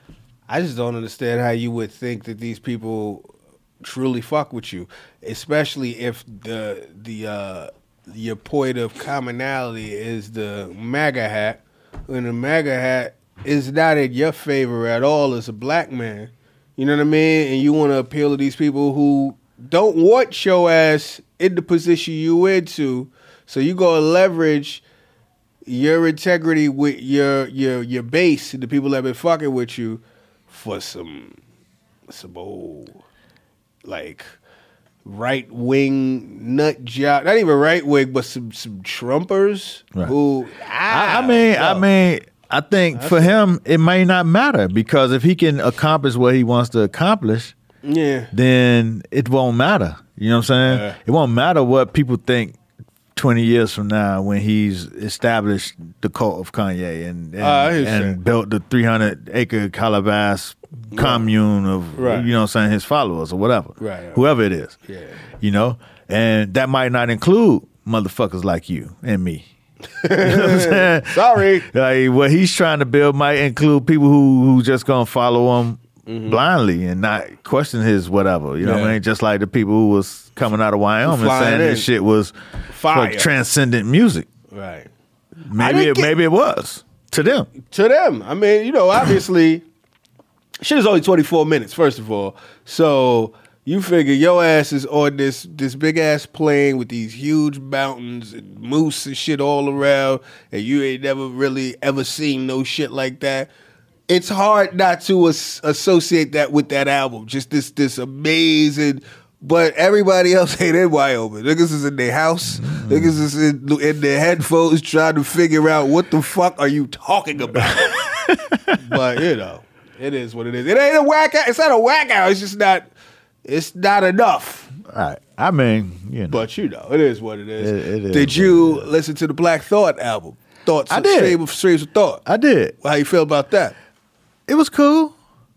I just don't understand how you would think that these people truly fuck with you, especially if the the uh, your point of commonality is the MAGA hat, and the MAGA hat is not in your favor at all as a black man. You know what I mean? And you want to appeal to these people who don't want your ass in the position you into, so you go and leverage your integrity with your your your base, the people that been fucking with you, for some some old like right wing nut job, not even right wing, but some some Trumpers Right. who I, I mean, I mean, I think for him it may not matter because if he can accomplish what he wants to accomplish, yeah, then it won't matter. You know what I'm saying? Yeah. It won't matter what people think twenty years from now when he's established the cult of Kanye and and, Uh, I hear you and saying. built the three hundred acre Calabas commune of Right. you know what I'm saying, his followers or whatever. Right, right. Whoever it is. Yeah. You know? And that might not include motherfuckers like you and me. You know what I'm saying? Sorry. Like what he's trying to build might include people who who just gonna follow him Mm-hmm. blindly and not question his whatever. You know what Yeah. I mean? Just like the people who was coming out of Wyoming Flying saying in. this shit was Fire. for transcendent music. right. Maybe didn't it, get- maybe it was to them. To them, I mean, you know, obviously, shit is only twenty-four minutes. First of all, so you figure your ass is on this this big ass plane with these huge mountains and moose and shit all around, and you ain't never really ever seen no shit like that. It's hard not to as- associate that with that album. Just this this amazing. But everybody else ain't in Wyoming. Niggas is in their house. Mm-hmm. Niggas is in, in their headphones trying to figure out what the fuck are you talking about. But you know, it is what it is. It ain't a whack out. It's not a whack out. It's just not. It's not enough. All right. I mean, you know. But you know, it is what it is. It- it is Did what you listen to the Black Thought album? Thoughts. I did. Stream of, streams of thought. I did. How you feel about that? It was cool.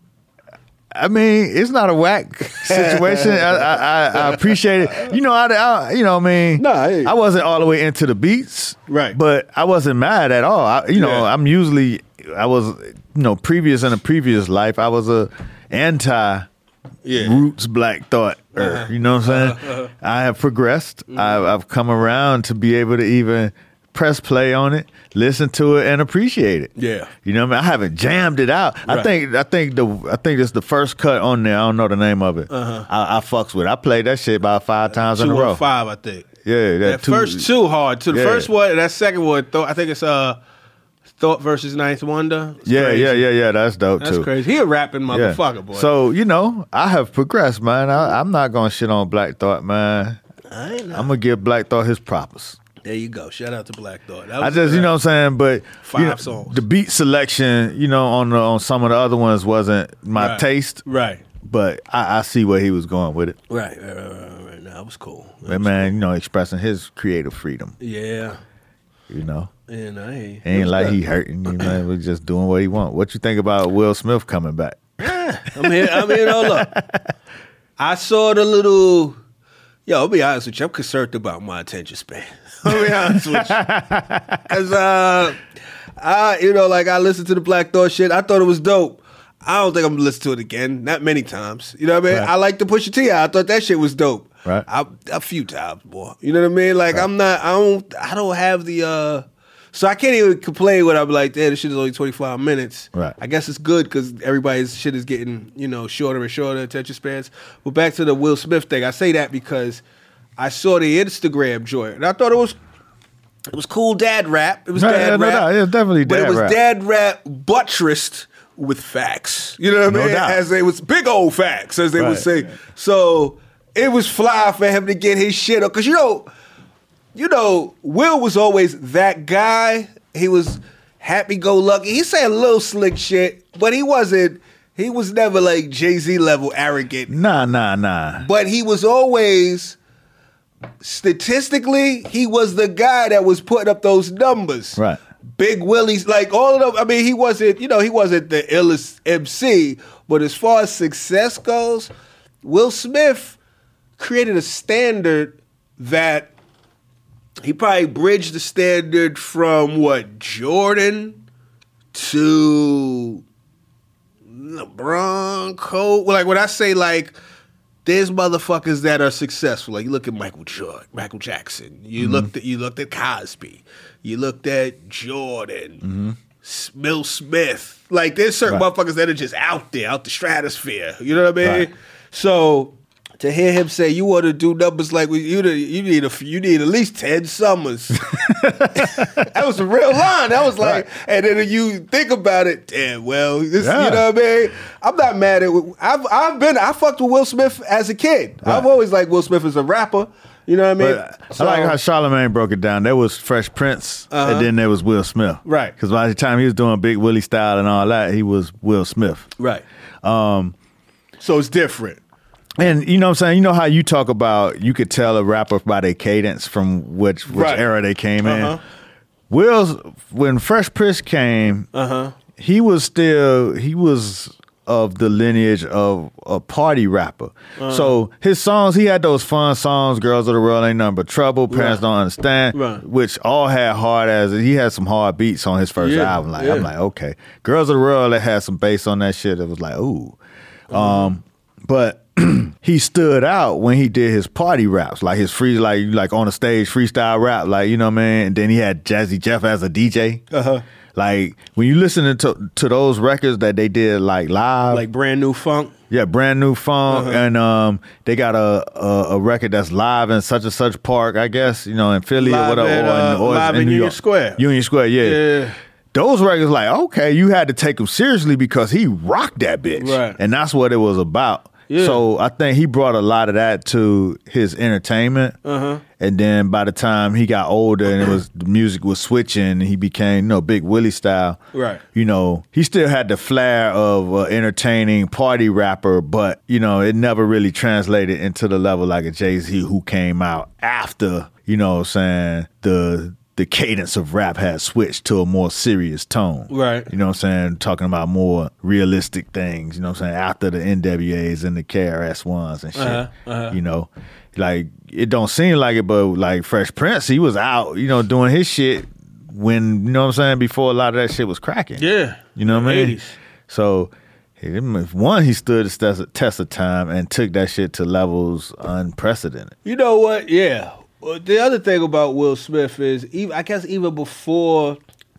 I mean, it's not a whack situation. I, I, I, I appreciate it. You know, I, I you know, what I mean, Nah, I hear you. I wasn't all the way into the beats, Right. But I wasn't mad at all. I, you know, Yeah. I'm usually, I was, you know, previous in a previous life, I was a anti Yeah. roots Black Thought. Uh-huh. You know what I'm saying? I have progressed. Mm-hmm. I've, I've come around to be able to even press play on it, listen to it, and appreciate it. Yeah. You know what I mean? I haven't jammed it out. I Right. think I think the I think it's the first cut on there. I don't know the name of it. Uh-huh. I, I fucks with it. I played that shit about five times in a Two row. or five, I think. Yeah, that, That two, first two hard. To the Yeah. first one, and that second one, Thought, I think it's uh, Thought versus Ninth Wonder. It's Yeah, crazy. yeah, yeah, yeah. That's dope That's too. crazy. He a rapping Yeah. motherfucker, boy. So you know, I have progressed, man. I, I'm not gonna shit on Black Thought, man. I ain't know. I'm gonna give Black Thought his propers. There you go. Shout out to Black Thought. That I was just, you know what I'm saying, but Five you know, songs. the beat selection, you know, on the, on some of the other ones wasn't my Right. taste, Right. but I, I see where he was going with it. Right, right, right, right, right. Now it was cool. That That was man, you know, expressing his creative freedom. cool. Yeah. You know, And I ain't, it ain't like he hurting. You know, we're just doing what he want. What you think about Will Smith coming back? I'm here. I'm here. No, look. I saw the little. Yo, I'll be honest with you. I'm concerned about my attention span. I'll be honest with you. Because, uh, I, you know, like I listened to the Black Thought shit. I thought it was dope. I don't think I'm going to listen to it again. Not many times. You know what I mean? Right. I like the Pusha T. I thought that shit was dope. Right. I, a few times, boy. You know what I mean? Like, I'm not, I don't, I don't have the, uh, so I can't even complain when I'm like, damn, this shit is only twenty-five minutes. Right. I guess it's good because everybody's shit is getting, you know, shorter and shorter attention spans. But back to the Will Smith thing, I say that because I saw the Instagram joint and I thought it was it was cool dad rap. It was Right, dad yeah, no rap. doubt. It's definitely but dad it was rap. dad rap buttressed with facts. You know what I No mean? doubt. As they was big old facts, as they would Right. say. So it was fly for him to get his shit up. Cause you know, you know, Will was always that guy. He was happy-go-lucky. He said little slick shit, but he wasn't. He was never like Jay-Z level arrogant. Nah, nah, nah. But he was always, statistically, he was the guy that was putting up those numbers. Right. Big Willie's, like all of them. I mean, he wasn't. You know, he wasn't the illest M C. But as far as success goes, Will Smith created a standard that. He probably bridged the standard from what Jordan to LeBron, Cole. Like when I say like, there's motherfuckers that are successful. Like you look at Michael Jordan, Michael Jackson. You Mm-hmm. looked at you looked at Cosby. You looked at Jordan, S- Will Smith. Like there's certain Mm-hmm. Right. motherfuckers that are just out there, out the stratosphere. You know what I mean? Right. So to hear him say, "You want to do numbers like we, you need, you need a, you need at least ten summers." That was a real line. That was like, right. And then you think about it, damn. Well, this, yeah. you know what I mean? I'm not mad at. I've I've been I fucked with Will Smith as a kid. Right. I've always liked Will Smith as a rapper. You know what I mean? But so, I like how Charlamagne broke it down. There was Fresh Prince, uh-huh. and then there was Will Smith. Right. Because by the time he was doing Big Willie style and all that, he was Will Smith. Right. Um, so it's different. And you know what I'm saying? You know how you talk about, you could tell a rapper by their cadence from which which right. era they came uh-huh. in. Will's, when Fresh Prince came, uh-huh. he was still, he was of the lineage of a party rapper. Uh-huh. So his songs, he had those fun songs, Girls of the World Ain't Nothing But Trouble, Parents right. Don't Understand, right. which all had hard as, he had some hard beats on his first yeah. album. Like yeah. I'm like, okay. Girls of the World, that had some bass on that shit. It was like, ooh. Uh-huh. Um, but he stood out when he did his party raps, like his free, like like on the stage freestyle rap, like, you know what I mean? And then he had Jazzy Jeff as a D J. Uh-huh. Like, when you listen to to those records that they did, like, live. Like Brand New Funk? Yeah, Brand New Funk. Uh-huh. And um, they got a, a a record that's live in such and such park, I guess, you know, in Philly live or whatever. At, uh, or in, or live in, in New Union York. Square. Union Square, yeah. Yeah. Those records, like, okay, you had to take them seriously because he rocked that bitch. Right. And that's what it was about. Yeah. So I think he brought a lot of that to his entertainment. Uh-huh. And then by the time he got older and it was the music was switching and he became, you know, Big Willie style. Right. You know, he still had the flair of an entertaining party rapper, but, you know, it never really translated into the level like a Jay-Z who came out after, you know what I'm saying, the the cadence of rap had switched to a more serious tone. Right. You know what I'm saying? Talking about more realistic things, you know what I'm saying? After the N W As and the K R S Ones and shit. Uh-huh, uh-huh. You know? Like, it don't seem like it, but like Fresh Prince, he was out, you know, doing his shit when, you know what I'm saying, before a lot of that shit was cracking. Yeah. You know what I mean? eighties. So, one, he stood the test of time and took that shit to levels unprecedented. You know what? Yeah. Well, the other thing about Will Smith is, even, I guess even before,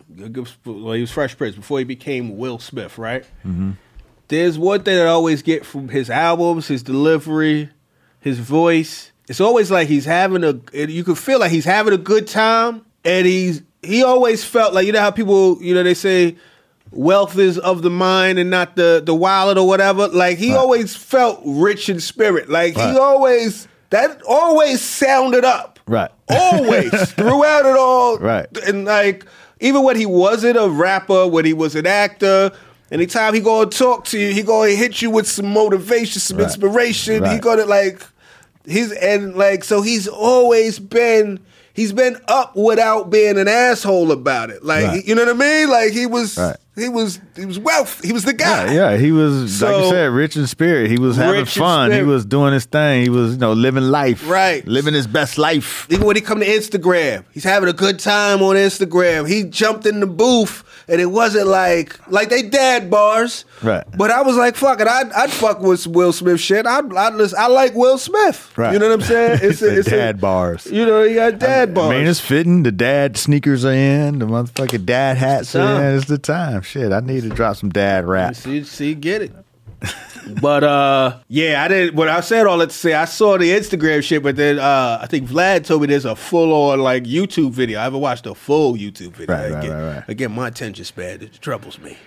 well, he was Fresh Prince, before he became Will Smith, right? Mm-hmm. There's one thing that I always get from his albums, his delivery, his voice. It's always like he's having a, you can feel like he's having a good time, and he's, he always felt like, you know how people, you know, they say, wealth is of the mind and not the, the wallet or whatever. Like, he right. always felt rich in spirit. Like, right. he always, that always sounded up. Right. Always. Throughout it all. Right. And like, even when he wasn't a rapper, when he was an actor, anytime he gonna talk to you, he gonna hit you with some motivation, some right. inspiration. Right. He gonna like, he's, and like, so he's always been, he's been up without being an asshole about it. Like, right. you know what I mean? Like, he was, right. he was, he was wealth. He was the guy. Yeah, yeah. He was, so, like you said, rich in spirit. He was having fun. He was doing his thing. He was, you know, living life. Right. Living his best life. Even when he come to Instagram, he's having a good time on Instagram. He jumped in the booth, and it wasn't like, like they dad bars. Right. But I was like, fuck it. I'd, I'd fuck with Will Smith shit. I'd, I'd listen, I like Will Smith. Right. You know what I'm saying? It's, a, it's dad a, bars. You know, he got dad I, bars. I mean, it's fitting. The dad sneakers are in. The motherfucking dad hats are in. It's the time. Shit, I need to drop some dad rap. See, see, get it. But uh, yeah, I didn't. What I said all that to say, I saw the Instagram shit, but then uh, I think Vlad told me there's a full on like YouTube video. I haven't watched a full YouTube video. Right, right, again, right, right. Again, my attention span, it troubles me.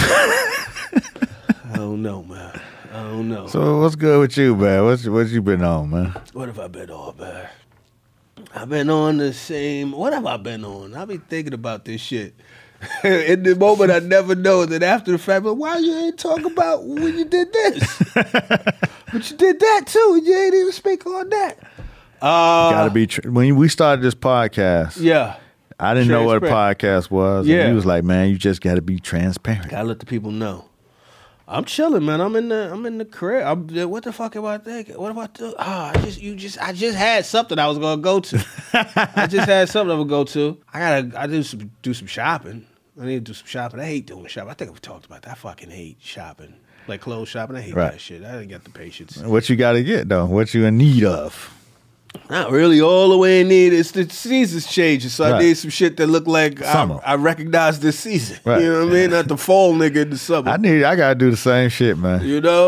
I don't know, man. I don't know. So what's good with you, man? What's what you been on, man? What have I been on, man? I've been on the same. What have I been on? I've been thinking about this shit. In the moment, I never know. Then after the fact, but why you ain't talk about when you did this? But you did that too, and you ain't even speak on that. Uh, Gotta be tr- when we started this podcast. Yeah, I didn't know what a podcast was. Yeah, and he was like, "Man, you just got to be transparent. Gotta let the people know." I'm chilling, man. I'm in the I'm in the crib. I'm, what the fuck am I thinking? What about the? Ah, oh, I just you just I just had something I was gonna go to. I just had something I would go to. I gotta I do some do some shopping. I need to do some shopping. I hate doing shopping. I think we've talked about that. I fucking hate shopping. Like clothes shopping. I hate right. that shit. I didn't get the patience. What you got to get, though? What you in need of? Not really all the way in need. It's the seasons changing, so right. I need some shit that look like I, I recognize this season. Right. You know what I mean? Not the fall nigga in the summer. I need. I got to do the same shit, man. You know?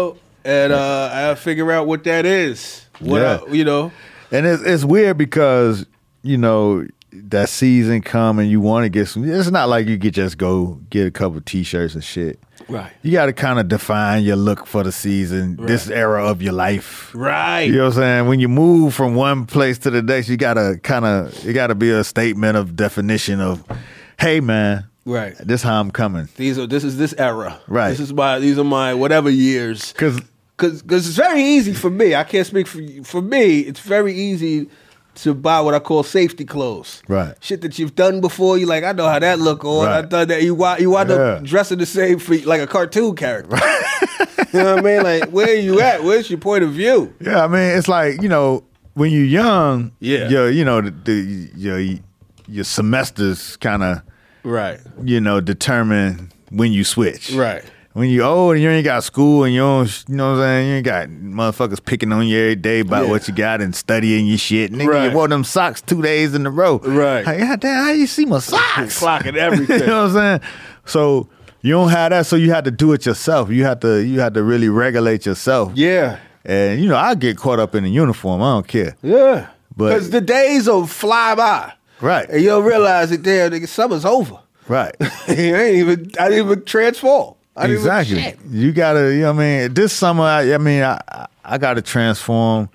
and uh, I figure out what that is. What Yeah. I, you know, And it's it's weird because, you know, that season come and you want to get some. It's not like you could just go get a couple T-shirts and shit. right, You got to kind of define your look for the season, this era of your life. right. You know what I'm saying? When you move from one place to the next, you got to kind of, it got to be a statement of definition of, hey, man, Right. this how I'm coming. These are this is this era. Right. This is my these are my whatever years. Because Cause, cause it's very easy for me. I can't speak for you. For me. It's very easy to buy what I call safety clothes. Right. Shit that you've done before. You like, I know how that look on. Right. I done that. You wind, you wind Yeah. up dressing the same for like a cartoon character. You know what I mean? Like, where are you at? Where's your point of view? Yeah, I mean, it's like, you know, when you're young, Yeah. your, you know, the, the, your, your semesters kind of, Right. you know, determine when you switch. Right. When you old and you ain't got school and you don't, you know what I'm saying, you ain't got motherfuckers picking on you every day about Yeah. what you got and studying your shit. Nigga, Right. you wore them socks two days in a row. Right. Like, God damn, how you see my socks? Clocking everything. You know what I'm saying? So you don't have that, so you had to do it yourself. You had to you had to really regulate yourself. Yeah. And you know, I get caught up in the uniform. I don't care. Yeah. But- Because the days will fly by. Right. And you'll realize that damn nigga, summer's over. Right. I ain't even I didn't even transform. I didn't Exactly. Even shit. You gotta, you know what I mean? This summer, I, I mean, I, I- I gotta transform.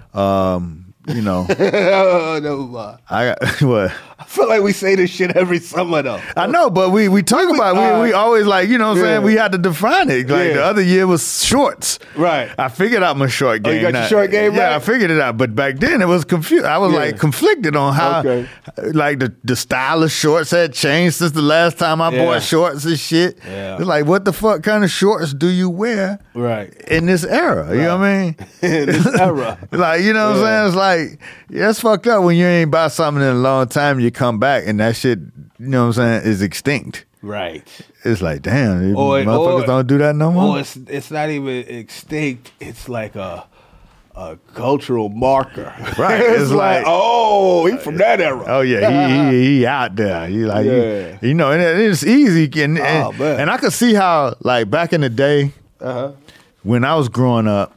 Um, you know, Oh, never mind. I got what? I feel like we say this shit every summer though. I know, but we we talk about it. uh, we we always like, you know what I'm yeah. saying? We had to define it. Like Yeah. the other year was shorts. Right. I figured out my short Oh, game. you got your Now- short game Yeah, right? I figured it out. But back then it was confused. I was Yeah. like conflicted on how Okay. like the, the style of shorts had changed since the last time I Yeah. bought shorts and shit. Yeah. It's like, what the fuck kind of shorts do you wear Right. in this era? You know what I mean? In this era. Like, you know what Yeah. I'm saying? It's like, yeah, it's fucked up when you ain't buy something in a long time, you come back and that shit, you know what I'm saying, is extinct. Right. It's like, damn, Or- motherfuckers or- don't do that no more. Oh, it's it's not even extinct. It's like a a cultural marker. Right. it's, It's like, like- oh, he from that era. Oh yeah, he, he he out there. He like Yeah. he, you know, and it- it's easy. And, Oh, and, man. and I could see how like back in the day Uh-huh. when I was growing up,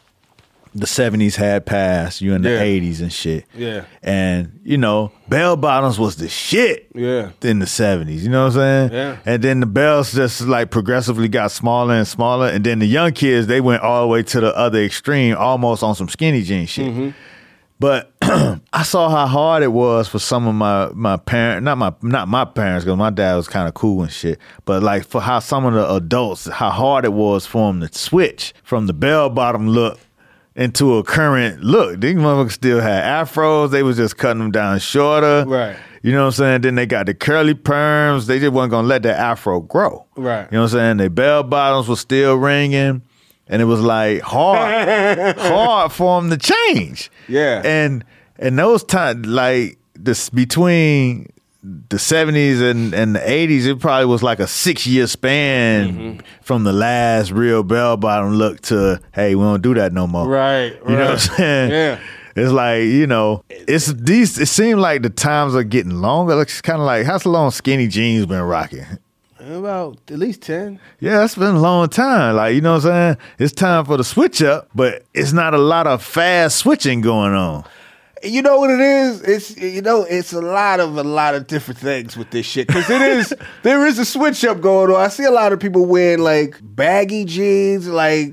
the seventies had passed. You in the Yeah. eighties and shit. Yeah. And you know, bell bottoms was the shit. Yeah. In the seventies, you know what I'm saying? Yeah. And then the bells just like progressively got smaller and smaller, and then the young kids they went all the way to the other extreme, almost on some skinny jean shit. Mm-hmm. But I saw how hard it was for some of my my parents, not my not my parents, because my dad was kind of cool and shit. But like for how some of the adults, how hard it was for them to switch from the bell bottom look into a current look. These motherfuckers still had afros. They was just cutting them down shorter. Right. You know what I'm saying? Then they got the curly perms. They just wasn't gonna let that afro grow. Right. You know what I'm saying? Their bell bottoms was still ringing. And it was like hard, hard for them to change. Yeah. And and those times, like this between the seventies and, and the eighties, it probably was like a six year span Mm-hmm. from the last real bell bottom look to, hey, we don't do that no more. Right. You know right. what I'm saying? Yeah. It's like, you know, it's these, it seems like the times are getting longer. It's kind of like, how's long skinny jeans been rocking? About at least ten. Yeah, it's been a long time. Like, you know what I'm saying? It's time for the switch up, but it's not a lot of fast switching going on. You know what it is? It's you know it's a lot of a lot of different things with this shit because it is there is a switch up going on. I see a lot of people wearing like baggy jeans, like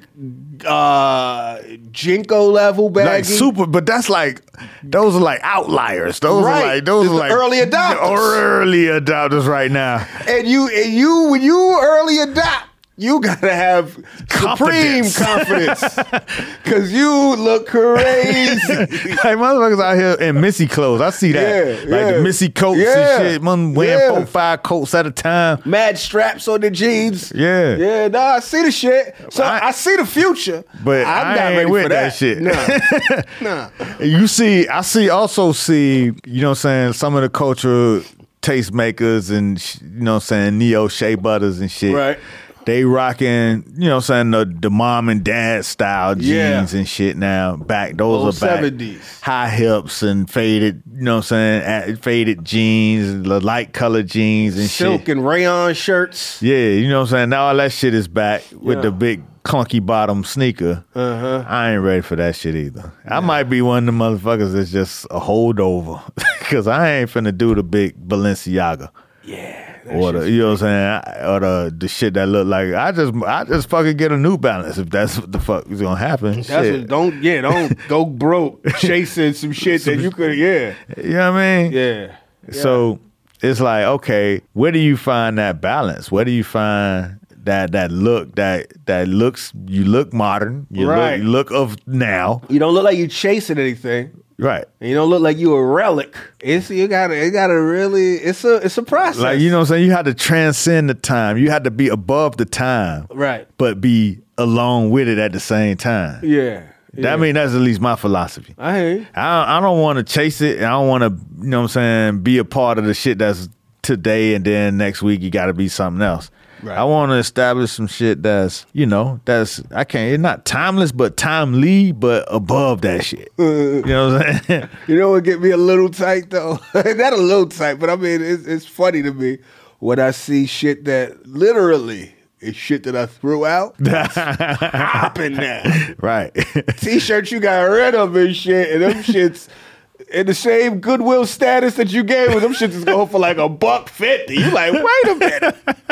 uh Jinko level baggy, Like super, but that's like, those are like outliers. Those Right. are like, those It's are the like early adopters. Early adopters right now. and you and you when you early adopt. You gotta have supreme Confidence. confidence because you look crazy. Like motherfuckers out here in Missy clothes. I see that. Yeah, like yeah. the Missy coats Yeah. and shit. Man wearing Yeah. four, five coats at a time. Mad straps on the jeans. Yeah. Yeah, no, I see the shit. So I, I- see the future. But I'm I not ain't ready with for that shit. Nah. nah. You see, I see, also see, you know what I'm saying, some of the cultural tastemakers and, sh- you know what I'm saying, neo shea butters and shit. Right. they rocking, you know what I'm saying, the, the mom and dad style jeans Yeah. and shit now. Back, those Old are back. seventies. High hips and faded, you know what I'm saying, at- faded jeans, the light colored jeans and Silk shit. and rayon shirts. Yeah, you know what I'm saying? Now all that shit is back with Yeah. the big clunky bottom sneaker. Uh-huh. I ain't ready for that shit either. I might be one of the motherfuckers that's just a holdover because I ain't finna do the big Balenciaga. Yeah. Or the, you know what I'm saying, or the the shit that look like I just I just fucking get a New Balance if that's what the fuck is gonna happen. That's Shit. what, don't yeah, don't go broke chasing some shit that you could yeah. You know what I mean? Yeah. So it's like, okay, where do you find that balance? Where do you find that that look that that looks you look modern, you Right. look you look of now, You don't look like you chasing anything. right? And you don't look like you a relic. It's you gotta it gotta really it's a it's a process. Like, you know what I'm saying? You had to transcend the time. You had to be above the time, Right. but be along with it at the same time. Yeah. That yeah. I mean, that's at least my philosophy. I hear you. I I don't want to chase it. I don't want to, you know what I'm saying, be a part of the shit that's today and then next week you got to be something else. Right. I want to establish some shit that's, you know, that's, I can't, it's not timeless, but timely, but above that shit. You know what I'm saying? You know what get me a little tight though? Not a little tight, but I mean it's it's funny to me when I see shit that literally is shit that I threw out. Hopping now. Right. T-shirts you got rid of and shit, and them shits in the same Goodwill status that you gave with them shits is going for like a buck fifty. You like, wait a minute.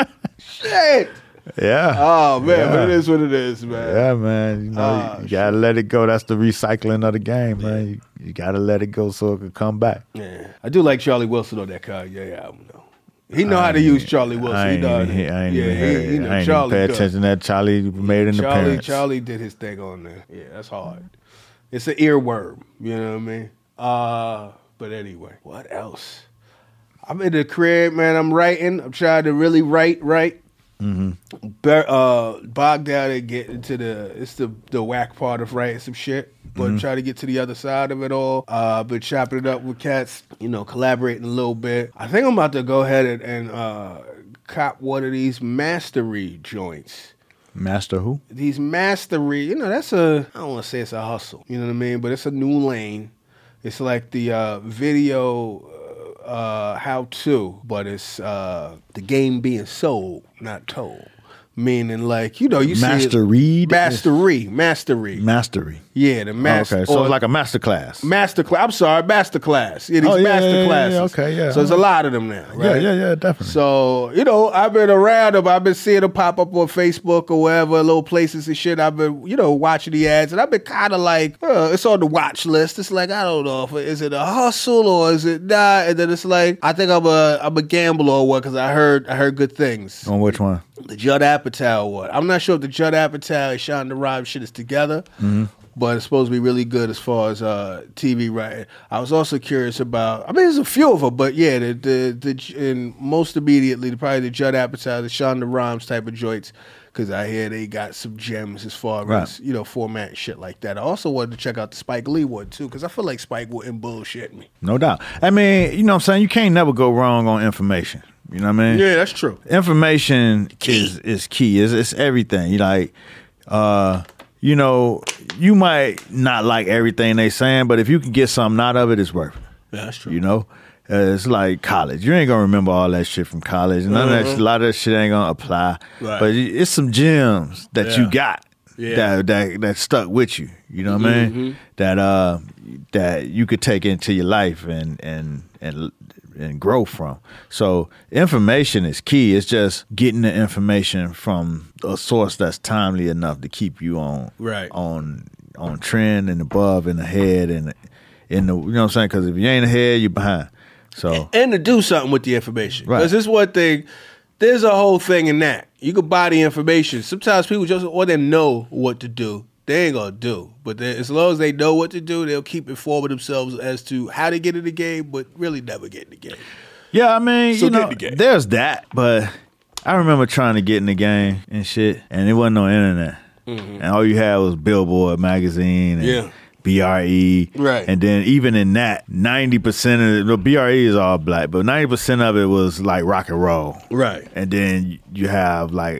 Shit. Yeah. Oh man, Yeah. but it is what it is, man. Yeah, man. You know, Oh, you, you gotta let it go. That's the recycling of the game, man. You, you gotta let it go so it can come back. Yeah. I do like Charlie Wilson on that Kanye album though. He know how to use Charlie Wilson. I He ain't know how even, to- he- I ain't yeah, even, he, heard, he know I ain't Charlie even pay good. attention that Charlie made an Charlie, appearance. Charlie did his thing on there. Yeah, that's hard. It's an earworm. You know what I mean? Uh, but anyway, what else? I'm in the crib, man. I'm writing. I'm trying to really write, right? Mm-hmm. Ber- uh, bogged down and get into the it's the the whack part of writing some shit, but Mm-hmm. try to get to the other side of it all. Uh, been chopping it up with cats, you know, collaborating a little bit. I think I'm about to go ahead and, and uh, cop one of these mastery joints. Master who? These mastery, you know, that's a, I don't want to say it's a hustle, you know what I mean? But it's a new lane. It's like the uh, video uh, uh, how to, but it's uh, the game being sold, not told. Meaning, like, you know, you see Master it- read? Mastery, mastery. Mastery. Yeah, the master. Okay, so it's like a master class. Master class. I'm sorry, master class. Yeah, these Oh, yeah, master yeah, yeah, classes. yeah, okay, yeah. So there's a lot of them now, Yeah, right? yeah, yeah, definitely. So, you know, I've been around them. I've been seeing them pop up on Facebook or wherever, little places and shit. I've been, you know, watching the ads, and I've been kind of like, uh, it's on the watch list. It's like, I don't know if it, is it a hustle or is it not? And then it's like, I think I'm a I'm a gambler or what, because I heard I heard good things. On which one? The Judd Apatow one. I'm not sure if the Judd Apatow and Shonda Rhimes shit is together, but it's supposed to be really good as far as uh, T V writing. I was also curious about. I mean, there's a few of them, but yeah, the the, the and most immediately, probably the Judd Apatow, the Shonda Rhimes type of joints, because I hear they got some gems as far Right. as you know format and shit like that. I also wanted to check out the Spike Lee one too, because I feel like Spike wouldn't bullshit me. No doubt. I mean, you know what I'm saying? You can't never go wrong on information. You know what I mean? Yeah, that's true. Information is is key. It's, it's everything. You like, uh, you know, you might not like everything they saying, but if you can get something out of it, it's worth it. Yeah, that's true. You know, uh, it's like college. You ain't gonna remember all that shit from college. None of that, a lot of that shit ain't gonna apply. Right. But it's some gems that Yeah. you got Yeah. that that that stuck with you. You know what I mean? That uh, that you could take into your life and and and and grow from. So information is key. It's just getting the information from a source that's timely enough to keep you on Right. on on trend and above and ahead and in the, you know what I'm saying? Because if you ain't ahead, you're behind. So And to do something with the information. Right. Because this one thing, there's a whole thing in that. You can buy the information. Sometimes people just want to know what to do. They ain't gonna do. But they, as long as they know what to do, they'll keep informing themselves as to how to get in the game, but really never get in the game. yeah, I mean, So you get know, in the game. there's that. But I remember trying to get in the game and shit, and there wasn't no internet, and all you had was Billboard magazine and Yeah. B R E, Right. And then even in that, ninety percent of it, the B R E is all black, but ninety percent of it was like rock and roll, Right. And then you have like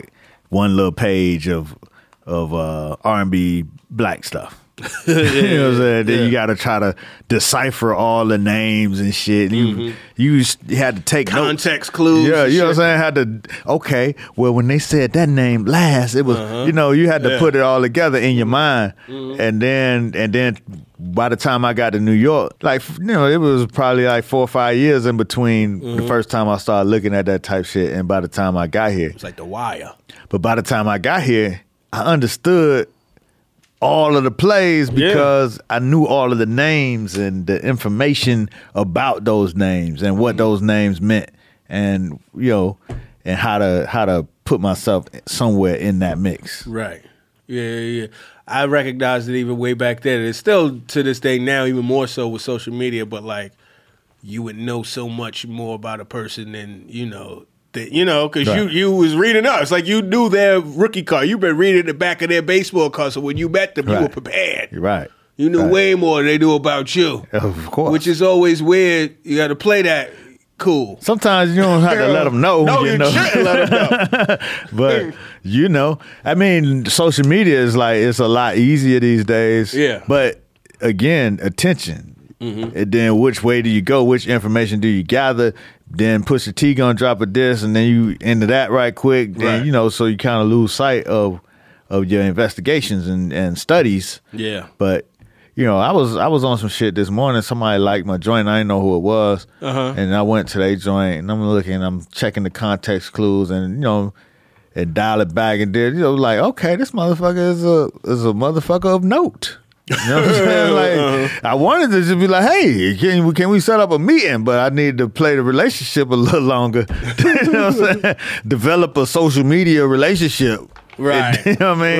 one little page of of uh, R and B black stuff. You know what I'm saying? Then yeah. you got to try to decipher all the names and shit. You Mm-hmm. you had to take Context notes. clues. Yeah, and you know what I'm shit. saying? Had to okay. Well, when they said that name last, it was Uh-huh. you know you had to Yeah. put it all together in your mind, Mm-hmm. and then and then by the time I got to New York, like you know, it was probably like four or five years in between Mm-hmm. the first time I started looking at that type shit, and by the time I got here. It's like The Wire. But by the time I got here, I understood all of the plays because I knew all of the names and the information about those names and what those names meant, and you know, and how to how to put myself somewhere in that mix. Right. Yeah, yeah, yeah. I recognized it even way back then. It's still to this day now, even more so with social media. But like, you would know so much more about a person than you know. That, you know, because Right. you you was reading up. It's like you knew their rookie card. You've been reading the back of their baseball card. So when you met them, you Right. were prepared. You're right. You knew Right. way more than they knew about you. Of course. Which is always weird. You got to play that cool. Sometimes you don't have to let them know. No, you, you know? shouldn't let them know. But you know, I mean, social media is like it's a lot easier these days. Yeah. But again, attention. Mm-hmm. And then which way do you go? Which information do you gather? Then Pusha T gonna drop a diss, and then you into that right quick. Then Right. you know, so you kind of lose sight of of your investigations and, and studies. Yeah. But you know, I was I was on some shit this morning. Somebody liked my joint. I didn't know who it was, Uh-huh. and I went to their joint, and I'm looking, I'm checking the context clues, and you know, and dial it back, and then you know, like, okay, this motherfucker is a is a motherfucker of note. You know what I'm saying? Like, Uh-huh. I wanted to just be like, hey, can we, can we set up a meeting? But I need to play the relationship a little longer. You know what I'm saying? Develop a social media relationship. Right. You know what I mean?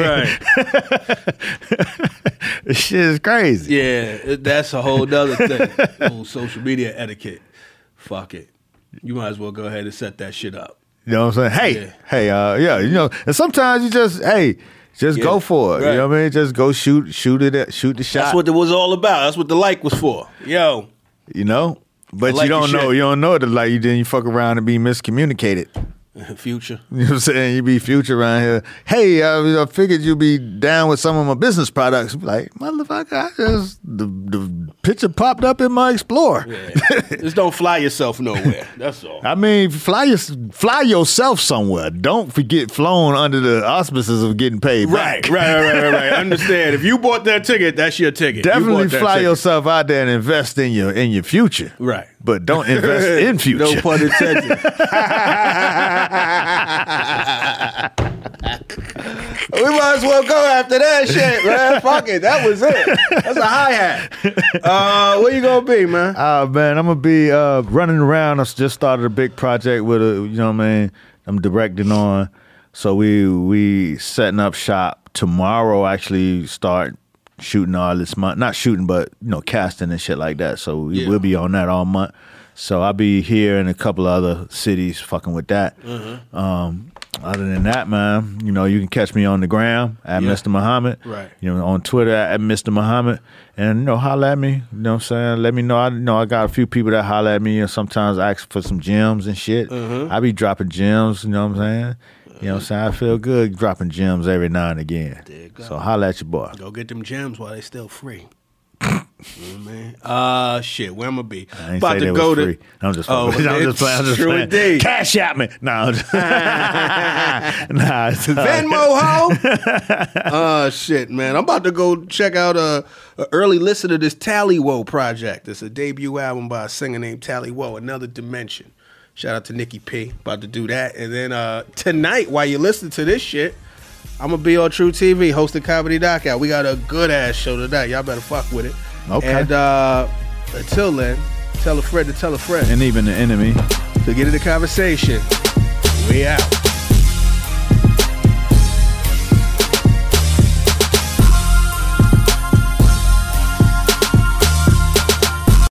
Right. This shit is crazy. Yeah, it- that's a whole nother thing. Whole social media etiquette. Fuck it. You might as well go ahead and set that shit up. You know what I'm saying? Hey, Yeah. hey, uh, yeah, you know, and sometimes you just, hey, just Yeah, go for it. right. You know what I mean? Just go shoot, shoot it, at, shoot the shot. That's what it was all about. That's what the like was for. Yo. you know. But like you don't your know, shit. you don't know that like you then you fuck around and be miscommunicated. Future. You know what I'm saying? You be Future around here. Hey, I, I figured you'd be down with some of my business products. Like, motherfucker, I just, the, the picture popped up in my Explorer. Yeah. Just don't fly yourself nowhere. That's all. I mean, fly your, fly yourself somewhere. Don't forget flown under the auspices of getting paid Right, back. right, right, right, right. Understand. If you bought that ticket, that's your ticket. You Definitely bought that fly ticket. yourself out there and invest in your in your future. Right. But don't invest in future. No pun intended. We might as well go after that shit, man. Fuck it. That was it. That's a hi-hat. Uh, where you gonna be, man? Oh man, I'm gonna be uh, running around. I just started a big project with a, you know what I mean. I'm directing on, so we we setting up shop tomorrow. Actually, start shooting all this month. Not shooting, but you know, casting and shit like that. So we, Yeah. we'll be on that all month. So I'll be here in a couple of other cities, fucking with that. Mm-hmm. Um, other than that, man, you know, you can catch me on the gram at Yeah. Mister Muhammad. Right. You know, on Twitter at Mister Muhammad. And, you know, holler at me. You know what I'm saying? Let me know. I you know I got a few people that holler at me and sometimes ask for some gems and shit. Mm-hmm. I be dropping gems, you know what I'm saying? You know what I'm saying? I feel good dropping gems every now and again. There you go. So holler at your boy. Go get them gems while they still free. You know what I mean? Uh, shit, where I'm gonna be? I ain't About say to they go was to. free. I'm just Oh, fucking- I'm just it's playing. I'm just true playing. indeed. Cash at me. No. I'm just- nah. it's- Venmo ho. Uh shit, man. I'm about to go check out a, a early listen to this Tally Woe project. It's a debut album by a singer named Tally Woe, Another Dimension. Shout out to Nikki P. About to do that. And then uh tonight, while you listen to this shit, I'm gonna be on True T V hosting Comedy Knockout. We got a good ass show tonight. Y'all better fuck with it. Okay. And uh until then, tell a friend to tell a friend And even the enemy. to get in the conversation. We out.